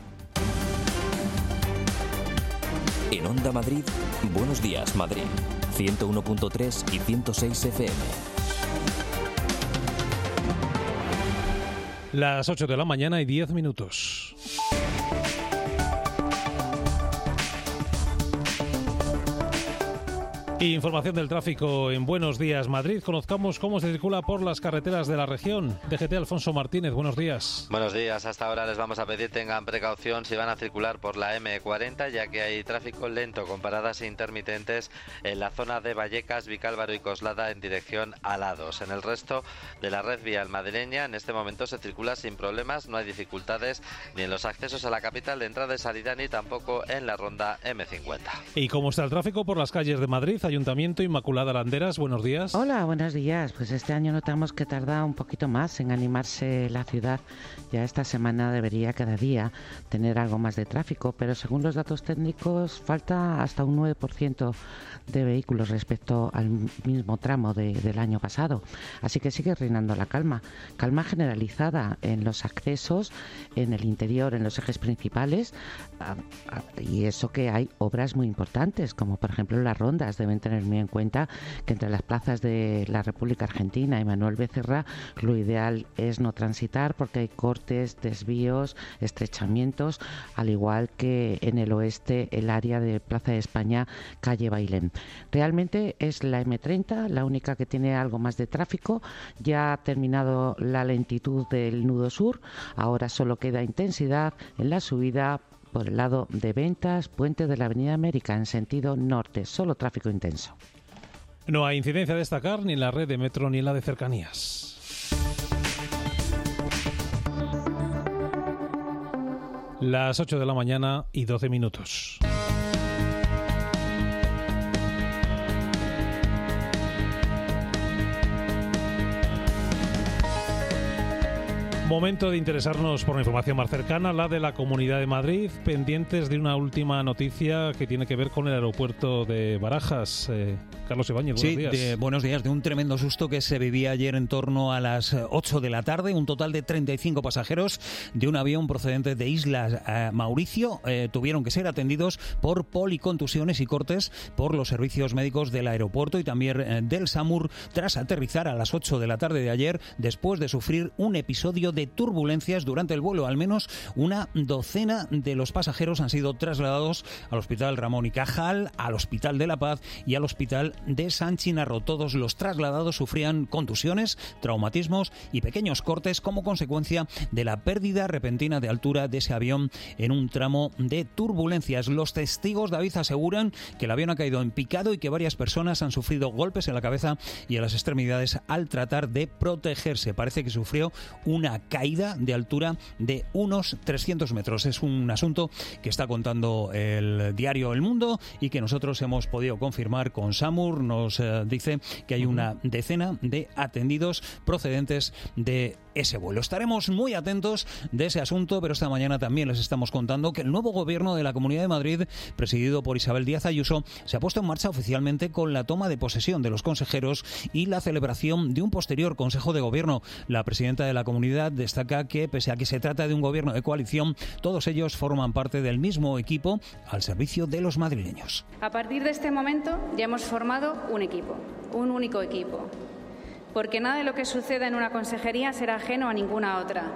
S2: En Onda Madrid, Buenos Días Madrid, 101.3 y 106 FM.
S1: Las 8 de la mañana y 10 minutos. Información del tráfico en Buenos Días Madrid. Conozcamos cómo se circula por las carreteras de la región. DGT Alfonso Martínez, buenos días.
S11: Buenos días. Hasta ahora les vamos a pedir tengan precaución si van a circular por la M40, ya que hay tráfico lento con paradas intermitentes en la zona de Vallecas, Vicálvaro y Coslada en dirección a Lados. En el resto de la red vial madrileña en este momento se circula sin problemas, no hay dificultades ni en los accesos a la capital de entrada y salida ni tampoco en la ronda M50.
S1: ¿Y cómo está el tráfico por las calles de Madrid? Ayuntamiento, Inmaculada Landeras, buenos días.
S17: Hola, buenos días. Pues este año notamos que tarda un poquito más en animarse la ciudad. Ya esta semana debería cada día tener algo más de tráfico, pero según los datos técnicos falta hasta un 9% de vehículos respecto al mismo tramo del año pasado. Así que sigue reinando la calma. Calma generalizada en los accesos, en el interior, en los ejes principales. Y eso que hay obras muy importantes, como por ejemplo las rondas. Deben tener muy en cuenta que entre las plazas de la República Argentina y Manuel Becerra lo ideal es no transitar porque hay cortes, desvíos, estrechamientos, al igual que en el oeste el área de Plaza de España, calle Bailén. Realmente es la M30 la única que tiene algo más de tráfico. Ya ha terminado la lentitud del nudo sur, ahora solo queda intensidad en la subida por el lado de Ventas, Puente de la Avenida América en sentido norte, solo tráfico intenso.
S1: No hay incidencia a destacar ni en la red de metro ni en la de cercanías. Las 8 de la mañana y 12 minutos. Momento de interesarnos por una información más cercana, la de la Comunidad de Madrid, pendientes de una última noticia que tiene que ver con el aeropuerto de Barajas. Carlos Ibáñez, buenos días.
S24: Buenos días. De un tremendo susto que se vivía ayer en torno a las 8 de la tarde. Un total de 35 pasajeros de un avión procedente de Islas Mauricio tuvieron que ser atendidos por policontusiones y cortes por los servicios médicos del aeropuerto y también del SAMUR tras aterrizar a las 8 de la tarde de ayer después de sufrir un episodio de turbulencias durante el vuelo. Al menos una docena de los pasajeros han sido trasladados al Hospital Ramón y Cajal, al Hospital de La Paz y al Hospital de San Chinarro. Todos los trasladados sufrían contusiones, traumatismos y pequeños cortes como consecuencia de la pérdida repentina de altura de ese avión en un tramo de turbulencias. Los testigos, David, aseguran que el avión ha caído en picado y que varias personas han sufrido golpes en la cabeza y en las extremidades al tratar de protegerse. Parece que sufrió una caída de altura de unos 300 metros. Es un asunto que está contando el diario El Mundo y que nosotros hemos podido confirmar con SAMUR. Nos dice que hay una decena de atendidos procedentes de ese vuelo. Estaremos muy atentos de ese asunto, pero esta mañana también les estamos contando que el nuevo gobierno de la Comunidad de Madrid, presidido por Isabel Díaz Ayuso, se ha puesto en marcha oficialmente con la toma de posesión de los consejeros y la celebración de un posterior Consejo de Gobierno. La presidenta de la comunidad destaca que, pese a que se trata de un gobierno de coalición, todos ellos forman parte del mismo equipo al servicio de los madrileños.
S12: A partir de este momento ya hemos formado un equipo, un único equipo, porque nada de lo que suceda en una consejería será ajeno a ninguna otra,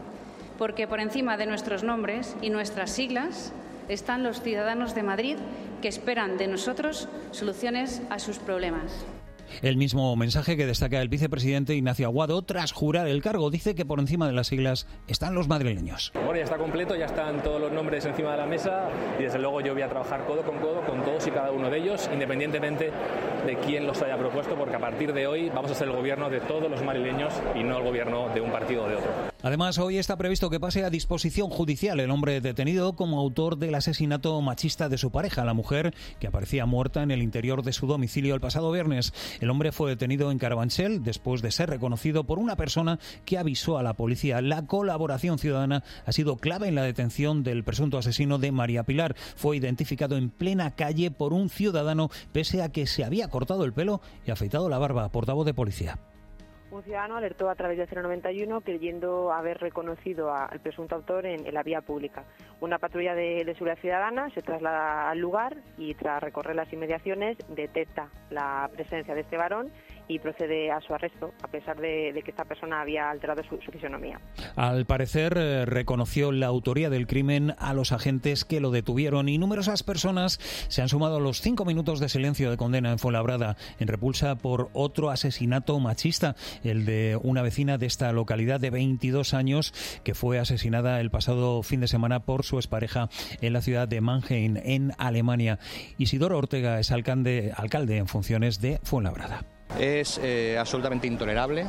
S12: porque por encima de nuestros nombres y nuestras siglas están los ciudadanos de Madrid que esperan de nosotros soluciones a sus problemas.
S24: El mismo mensaje que destaca el vicepresidente Ignacio Aguado tras jurar el cargo. Dice que por encima de las siglas están los madrileños.
S13: Bueno, ya está completo, ya están todos los nombres encima de la mesa y desde luego yo voy a trabajar codo con todos y cada uno de ellos, independientemente de quién los haya propuesto, porque a partir de hoy vamos a ser el gobierno de todos los madrileños y no el gobierno de un partido o de otro.
S24: Además, hoy está previsto que pase a disposición judicial el hombre detenido como autor del asesinato machista de su pareja, la mujer que aparecía muerta en el interior de su domicilio el pasado viernes. El hombre fue detenido en Carabanchel después de ser reconocido por una persona que avisó a la policía. La colaboración ciudadana ha sido clave en la detención del presunto asesino de María Pilar. Fue identificado en plena calle por un ciudadano pese a que se había cortado el pelo y afeitado la barba. Portavoz de policía.
S15: Un ciudadano alertó a través del 091 creyendo haber reconocido al presunto autor en la vía pública. Una patrulla de seguridad ciudadana se traslada al lugar y tras recorrer las inmediaciones detecta la presencia de este varón y procede a su arresto, a pesar de que esta persona había alterado su fisonomía.
S24: Al parecer, reconoció la autoría del crimen a los agentes que lo detuvieron y numerosas personas se han sumado a los 5 minutos de silencio de condena en Fuenlabrada, en repulsa por otro asesinato machista, el de una vecina de esta localidad de 22 años que fue asesinada el pasado fin de semana por su expareja en la ciudad de Mannheim, en Alemania. Isidoro Ortega es alcalde en funciones de Fuenlabrada.
S16: Es absolutamente intolerable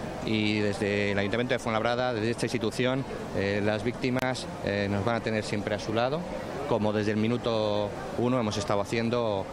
S16: y desde el Ayuntamiento de Fuenlabrada, desde esta institución, las víctimas nos van a tener siempre a su lado, como desde el minuto 1 hemos estado haciendo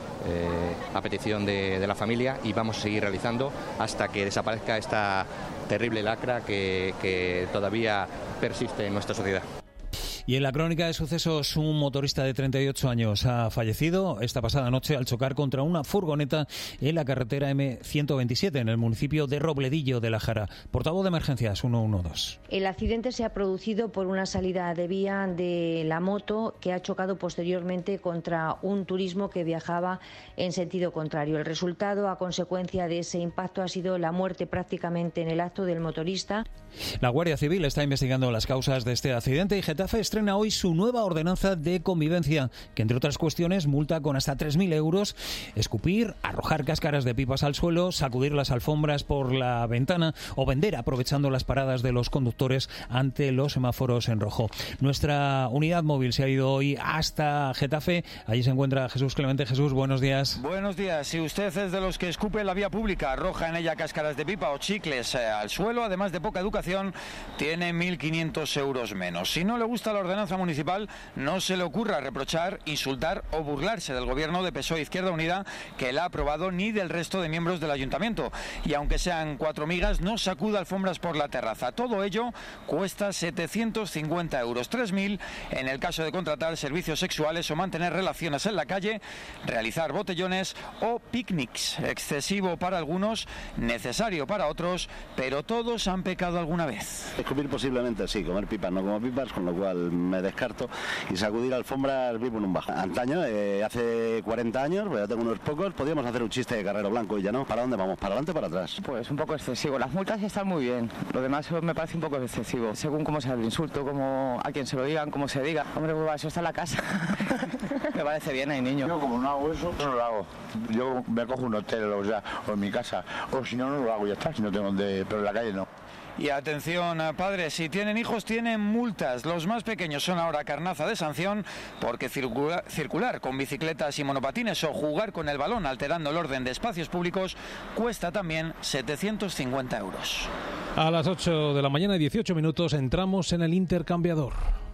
S16: a petición de la familia y vamos a seguir realizando hasta que desaparezca esta terrible lacra que todavía persiste en nuestra sociedad.
S24: Y en la crónica de sucesos, un motorista de 38 años ha fallecido esta pasada noche al chocar contra una furgoneta en la carretera M127 en el municipio de Robledillo de la Jara. Portavoz de emergencias 112.
S18: El accidente se ha producido por una salida de vía de la moto que ha chocado posteriormente contra un turismo que viajaba en sentido contrario. El resultado a consecuencia de ese impacto ha sido la muerte prácticamente en el acto del motorista.
S24: La Guardia Civil está investigando las causas de este accidente y Getafe estrena hoy su nueva ordenanza de convivencia, que entre otras cuestiones multa con hasta 3.000 euros, escupir, arrojar cáscaras de pipas al suelo, sacudir las alfombras por la ventana o vender aprovechando las paradas de los conductores ante los semáforos en rojo. Nuestra unidad móvil se ha ido hoy hasta Getafe. Allí se encuentra Jesús Clemente. Jesús, buenos días.
S22: Buenos días. Si usted es de los que escupe en la vía pública, arroja en ella cáscaras de pipa o chicles al suelo, además de poca educación, tiene 1.500 euros menos. Si no le gusta la ordenanza municipal, no se le ocurra reprochar, insultar o burlarse del gobierno de PSOE Izquierda Unida que la ha aprobado ni del resto de miembros del ayuntamiento. Y aunque sean 4 migas, no sacuda alfombras por la terraza. Todo ello cuesta 750 euros, 3.000 en el caso de contratar servicios sexuales o mantener relaciones en la calle, realizar botellones o picnics. Excesivo para algunos, necesario para otros, pero todos han pecado alguna vez.
S25: Escupir posiblemente sí, comer pipas no como pipas, con lo cual
S6: me descarto. Y sacudir alfombras vivo en un bajo. Antaño, hace 40 años, pues ya tengo unos pocos, podíamos hacer un chiste de carrero blanco y ya no. ¿Para dónde vamos? ¿Para adelante o para atrás?
S19: Pues un poco excesivo. Las multas están muy bien. Lo demás me parece un poco excesivo. Según cómo sea el insulto, como a quien se lo digan, cómo se diga. Hombre, pues eso está en la casa. Me parece bien, hay niños.
S21: Yo como no hago eso, no lo hago. Yo me cojo un hotel, o sea, o en mi casa. O si no, no lo hago, ya está. Si no tengo donde, pero en la calle no.
S22: Y atención, padres, si tienen hijos tienen multas. Los más pequeños son ahora carnaza de sanción porque circular con bicicletas y monopatines o jugar con el balón alterando el orden de espacios públicos cuesta también 750 euros.
S1: A las 8 de la mañana y 18 minutos entramos en el intercambiador.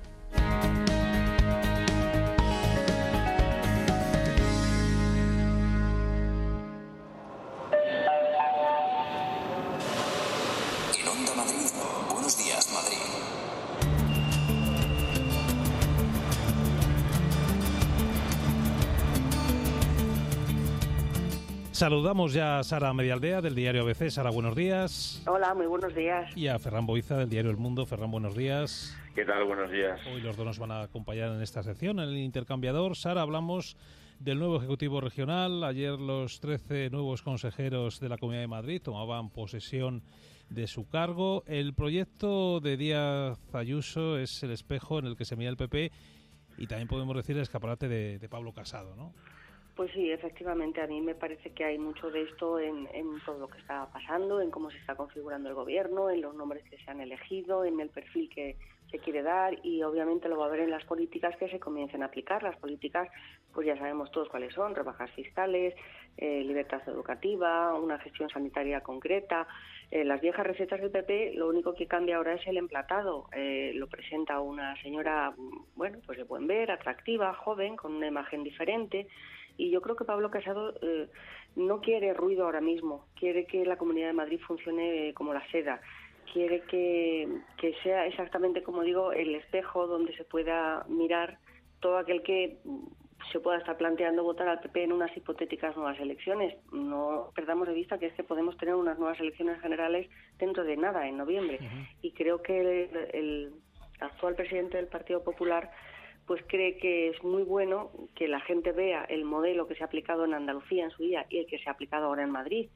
S1: Saludamos ya a Sara Medialdea del diario ABC. Sara, buenos días.
S23: Hola, muy buenos días.
S1: Y a Ferran Boiza del diario El Mundo. Ferran, buenos días.
S25: ¿Qué tal? Buenos días.
S1: Hoy los dos nos van a acompañar en esta sección, en el intercambiador. Sara, hablamos del nuevo Ejecutivo Regional. Ayer los 13 nuevos consejeros de la Comunidad de Madrid tomaban posesión de su cargo. El proyecto de Díaz Ayuso es el espejo en el que se mira el PP y también podemos decir el escaparate de Pablo Casado, ¿no?
S23: Pues sí, efectivamente, a mí me parece que hay mucho de esto en todo lo que está pasando, en cómo se está configurando el gobierno, en los nombres que se han elegido, en el perfil que se quiere dar y obviamente lo va a ver en las políticas que se comiencen a aplicar. Las políticas, pues ya sabemos todos cuáles son: rebajas fiscales, libertad educativa, una gestión sanitaria concreta. Las viejas recetas del PP, lo único que cambia ahora es el emplatado. Lo presenta una señora, bueno, pues de buen ver, atractiva, joven, con una imagen diferente. Y yo creo que Pablo Casado no quiere ruido ahora mismo, quiere que la Comunidad de Madrid funcione como la seda, quiere que sea exactamente, como digo, el espejo donde se pueda mirar todo aquel que se pueda estar planteando votar al PP en unas hipotéticas nuevas elecciones. No perdamos de vista que es que podemos tener unas nuevas elecciones generales dentro de nada, en noviembre. Y creo que el actual presidente del Partido Popular pues cree que es muy bueno que la gente vea el modelo que se ha aplicado en Andalucía en su día y el que se ha aplicado ahora en Madrid,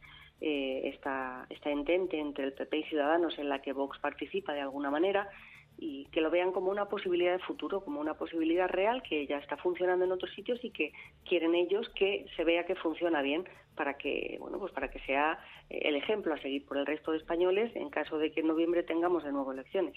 S23: esta entente entre el PP y Ciudadanos en la que Vox participa de alguna manera, y que lo vean como una posibilidad de futuro, como una posibilidad real que ya está funcionando en otros sitios y que quieren ellos que se vea que funciona bien para que, bueno, pues para que sea el ejemplo a seguir por el resto de españoles en caso de que en noviembre tengamos de nuevo elecciones.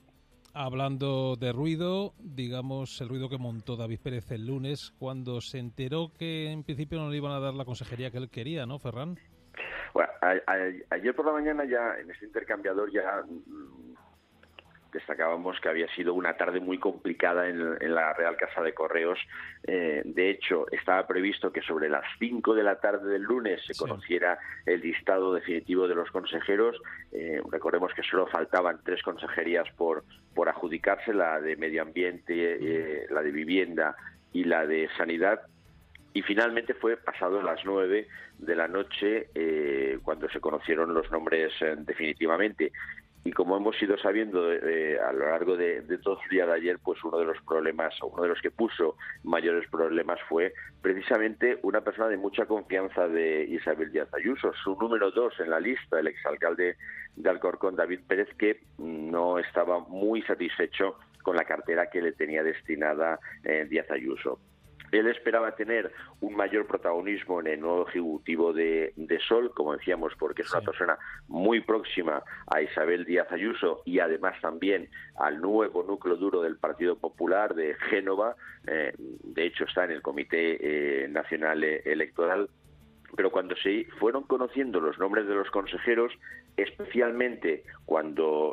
S1: Hablando de ruido, digamos el ruido que montó David Pérez el lunes cuando se enteró que en principio no le iban a dar la consejería que él quería, ¿no, Ferran?
S25: Bueno, ayer por la mañana ya en este intercambiador ya destacábamos que había sido una tarde muy complicada en la Real Casa de Correos. De hecho, estaba previsto que sobre las 5 de la tarde del lunes se conociera el listado definitivo de los consejeros. Recordemos que solo faltaban 3 consejerías por adjudicarse, la de Medio Ambiente, la de Vivienda y la de Sanidad. Y finalmente fue pasado las 9 de la noche cuando se conocieron los nombres definitivamente. Y como hemos ido sabiendo a lo largo de todo el día de ayer, pues uno de los problemas, o uno de los que puso mayores problemas fue precisamente una persona de mucha confianza de Isabel Díaz Ayuso, su número 2 en la lista, el exalcalde de Alcorcón, David Pérez, que no estaba muy satisfecho con la cartera que le tenía destinada Díaz Ayuso. Él esperaba tener un mayor protagonismo en el nuevo ejecutivo de Sol, como decíamos, porque es una persona muy próxima a Isabel Díaz Ayuso y además también al nuevo núcleo duro del Partido Popular de Génova. De hecho, está en el Comité Nacional Electoral. Pero cuando se fueron conociendo los nombres de los consejeros, especialmente cuando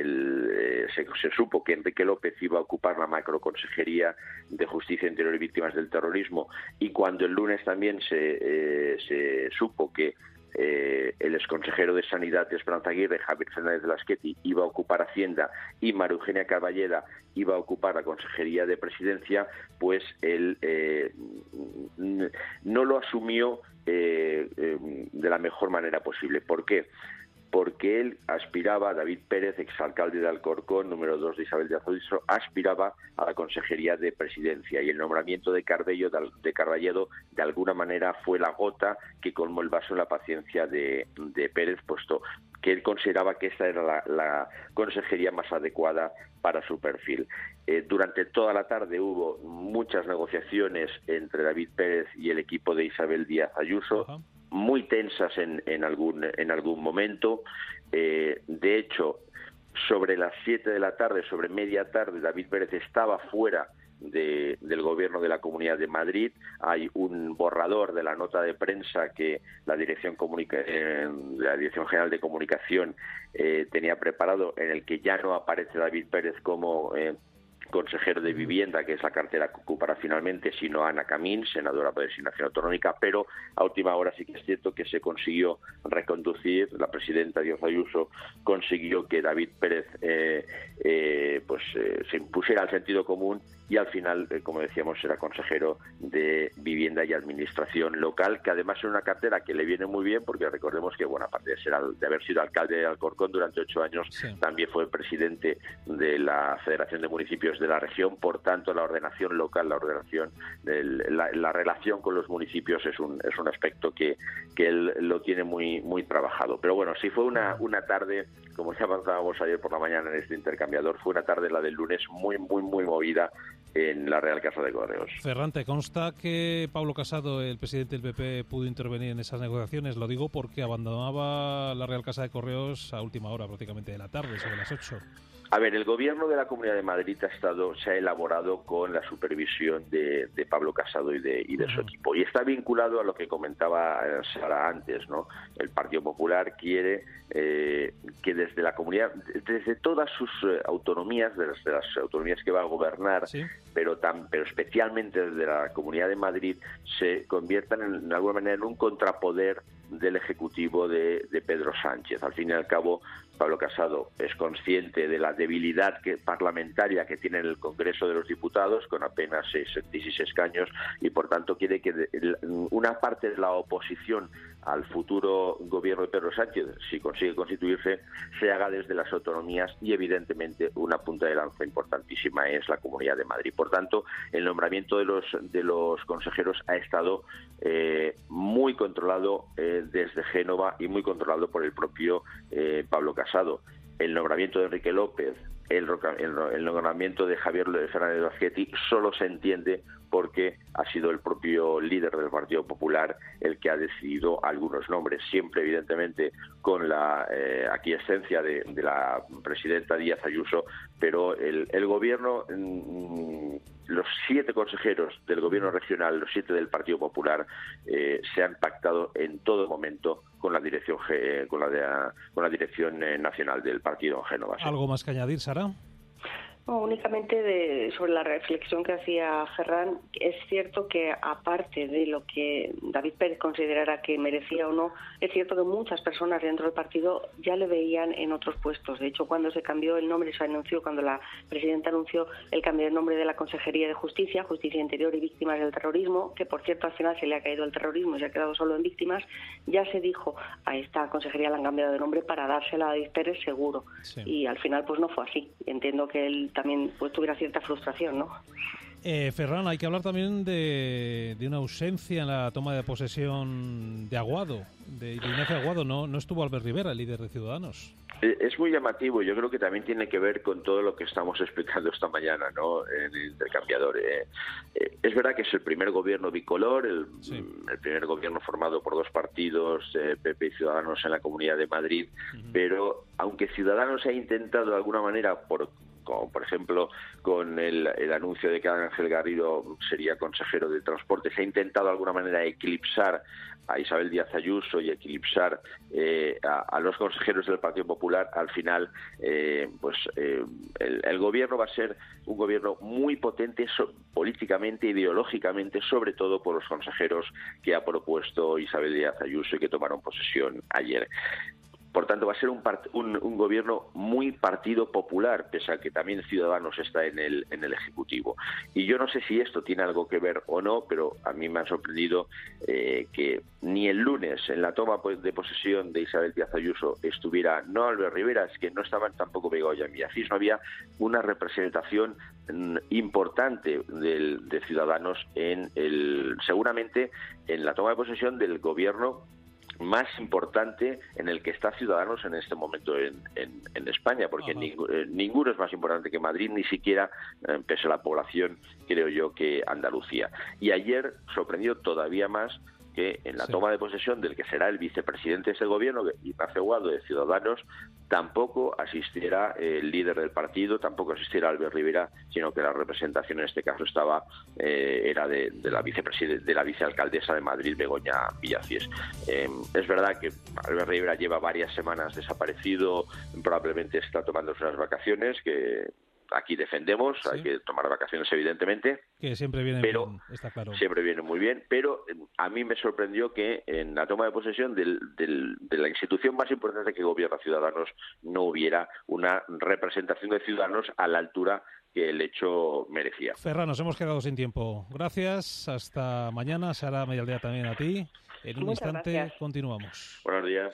S25: se supo que Enrique López iba a ocupar la macroconsejería de Justicia Interior y Víctimas del Terrorismo, y cuando el lunes también se supo que el exconsejero de Sanidad, Esperanza Aguirre, Javier Fernández de Lasqueti, iba a ocupar Hacienda y María Eugenia Carballeda iba a ocupar la Consejería de Presidencia, pues él no lo asumió de la mejor manera posible. ¿Por qué? porque él aspiraba, David Pérez, exalcalde de Alcorcón, número 2 de Isabel Díaz Ayuso, aspiraba a la Consejería de Presidencia, y el nombramiento de Carballedo de alguna manera fue la gota que colmó el vaso en la paciencia de Pérez, puesto que él consideraba que esta era la consejería más adecuada para su perfil. Durante toda la tarde hubo muchas negociaciones entre David Pérez y el equipo de Isabel Díaz Ayuso, muy tensas en algún momento. De hecho, sobre las 7 de la tarde, sobre media tarde, David Pérez estaba fuera del gobierno de la Comunidad de Madrid. Hay un borrador de la nota de prensa que la Dirección General de Comunicación tenía preparado, en el que ya no aparece David Pérez como consejero de Vivienda, que es la cartera que ocupará finalmente, sino Ana Camín, senadora por designación autonómica, pero a última hora sí que es cierto que se consiguió reconducir, la presidenta Díaz Ayuso consiguió que David Pérez se impusiera al sentido común, y al final, como decíamos, era consejero de Vivienda y Administración Local, que además es una cartera que le viene muy bien, porque recordemos que, bueno, aparte de haber sido alcalde de Alcorcón durante 8 años, también fue presidente de la Federación de Municipios de la región. Por tanto, la ordenación local, la relación con los municipios es un aspecto que él lo tiene muy trabajado. Pero bueno, sí fue una tarde, como ya avanzábamos ayer por la mañana en este intercambiador, fue una tarde, la del lunes, muy movida en la Real Casa de Correos.
S1: Ferran, ¿te consta que Pablo Casado, el presidente del PP, pudo intervenir en esas negociaciones? Lo digo porque abandonaba la Real Casa de Correos a última hora, prácticamente de la tarde, sobre las 8.
S25: A ver, el gobierno de la Comunidad de Madrid se ha elaborado con la supervisión de Pablo Casado y de su equipo. Y está vinculado a lo que comentaba Sara antes, ¿no? El Partido Popular quiere que desde la comunidad, desde todas sus autonomías, desde las autonomías que va a gobernar, pero especialmente desde la Comunidad de Madrid, se conviertan en alguna manera en un contrapoder del Ejecutivo de Pedro Sánchez. Al fin y al cabo, Pablo Casado es consciente de la debilidad parlamentaria que tiene en el Congreso de los Diputados, con apenas 66 escaños, y por tanto quiere que una parte de la oposición al futuro gobierno de Pedro Sánchez, si consigue constituirse, se haga desde las autonomías, y evidentemente una punta de lanza importantísima es la Comunidad de Madrid. Por tanto, el nombramiento de los consejeros ha estado muy controlado desde Génova y muy controlado por el propio Pablo Casado. El nombramiento de Enrique López, el nombramiento de Javier Fernández Vázquez solo se entiende porque ha sido el propio líder del Partido Popular el que ha decidido algunos nombres, siempre evidentemente con la aquiescencia de la presidenta Díaz Ayuso, pero el gobierno, los 7 consejeros del gobierno regional, los 7 del Partido Popular, se han pactado en todo momento con la dirección nacional del partido en Génova.
S1: ¿Algo más que añadir, Sara?
S23: No, únicamente sobre la reflexión que hacía Ferran, es cierto que aparte de lo que David Pérez considerara que merecía o no, es cierto que muchas personas dentro del partido ya le veían en otros puestos. De hecho, cuando se cambió el nombre, cuando la presidenta anunció el cambio de nombre de la Consejería de Justicia, Justicia Interior y Víctimas del Terrorismo, que por cierto al final se le ha caído el terrorismo y se ha quedado solo en víctimas, ya se dijo a esta consejería la han cambiado de nombre para dársela a David Pérez seguro. Sí. Y al final pues no fue así. Entiendo que él también tuviera cierta frustración, ¿no?
S1: Ferran, hay que hablar también de una ausencia en la toma de posesión de Aguado, de Ignacio Aguado. No estuvo Albert Rivera, el líder de Ciudadanos.
S25: Es muy llamativo. Yo creo que también tiene que ver con todo lo que estamos explicando esta mañana, ¿no?, en el intercambiador. Es verdad que es el primer gobierno bicolor, el primer gobierno formado por 2 partidos, PP y Ciudadanos, en la Comunidad de Madrid, pero aunque Ciudadanos ha intentado de alguna manera, como por ejemplo con el anuncio de que Ángel Garrido sería consejero de Transporte, se ha intentado de alguna manera eclipsar a Isabel Díaz Ayuso y eclipsar a los consejeros del Partido Popular. Al final el gobierno va a ser un gobierno muy potente políticamente, ideológicamente, sobre todo por los consejeros que ha propuesto Isabel Díaz Ayuso y que tomaron posesión ayer. Por tanto, va a ser un gobierno muy partido popular, pese a que también Ciudadanos está en el Ejecutivo. Y yo no sé si esto tiene algo que ver o no, pero a mí me ha sorprendido que ni el lunes, en la toma de posesión de Isabel Díaz Ayuso, estuviera no Albert Rivera, es que no estaban tampoco Begoña Villacís, no había una representación importante de Ciudadanos seguramente en la toma de posesión del gobierno más importante en el que está Ciudadanos en este momento en España, porque ninguno es más importante que Madrid, ni siquiera, pese a la población, creo yo, que Andalucía. Y ayer sorprendió todavía más que en la toma de posesión del que será el vicepresidente de ese gobierno, Ignacio Guado, de Ciudadanos, tampoco asistiera el líder del partido, tampoco asistiera Albert Rivera, sino que la representación en este caso era de la vicealcaldesa de Madrid, Begoña Villacís. Es verdad que Albert Rivera lleva varias semanas desaparecido, probablemente está tomándose unas vacaciones que aquí defendemos, hay que tomar vacaciones evidentemente.
S1: Que siempre vienen bien, está claro.
S25: Siempre viene muy bien, pero a mí me sorprendió que en la toma de posesión de la institución más importante que gobierna Ciudadanos no hubiera una representación de Ciudadanos a la altura que el hecho merecía.
S1: Ferran, nos hemos quedado sin tiempo. Gracias, hasta mañana. Sara Medialdea también a ti. En un instante continuamos.
S25: Buenos días.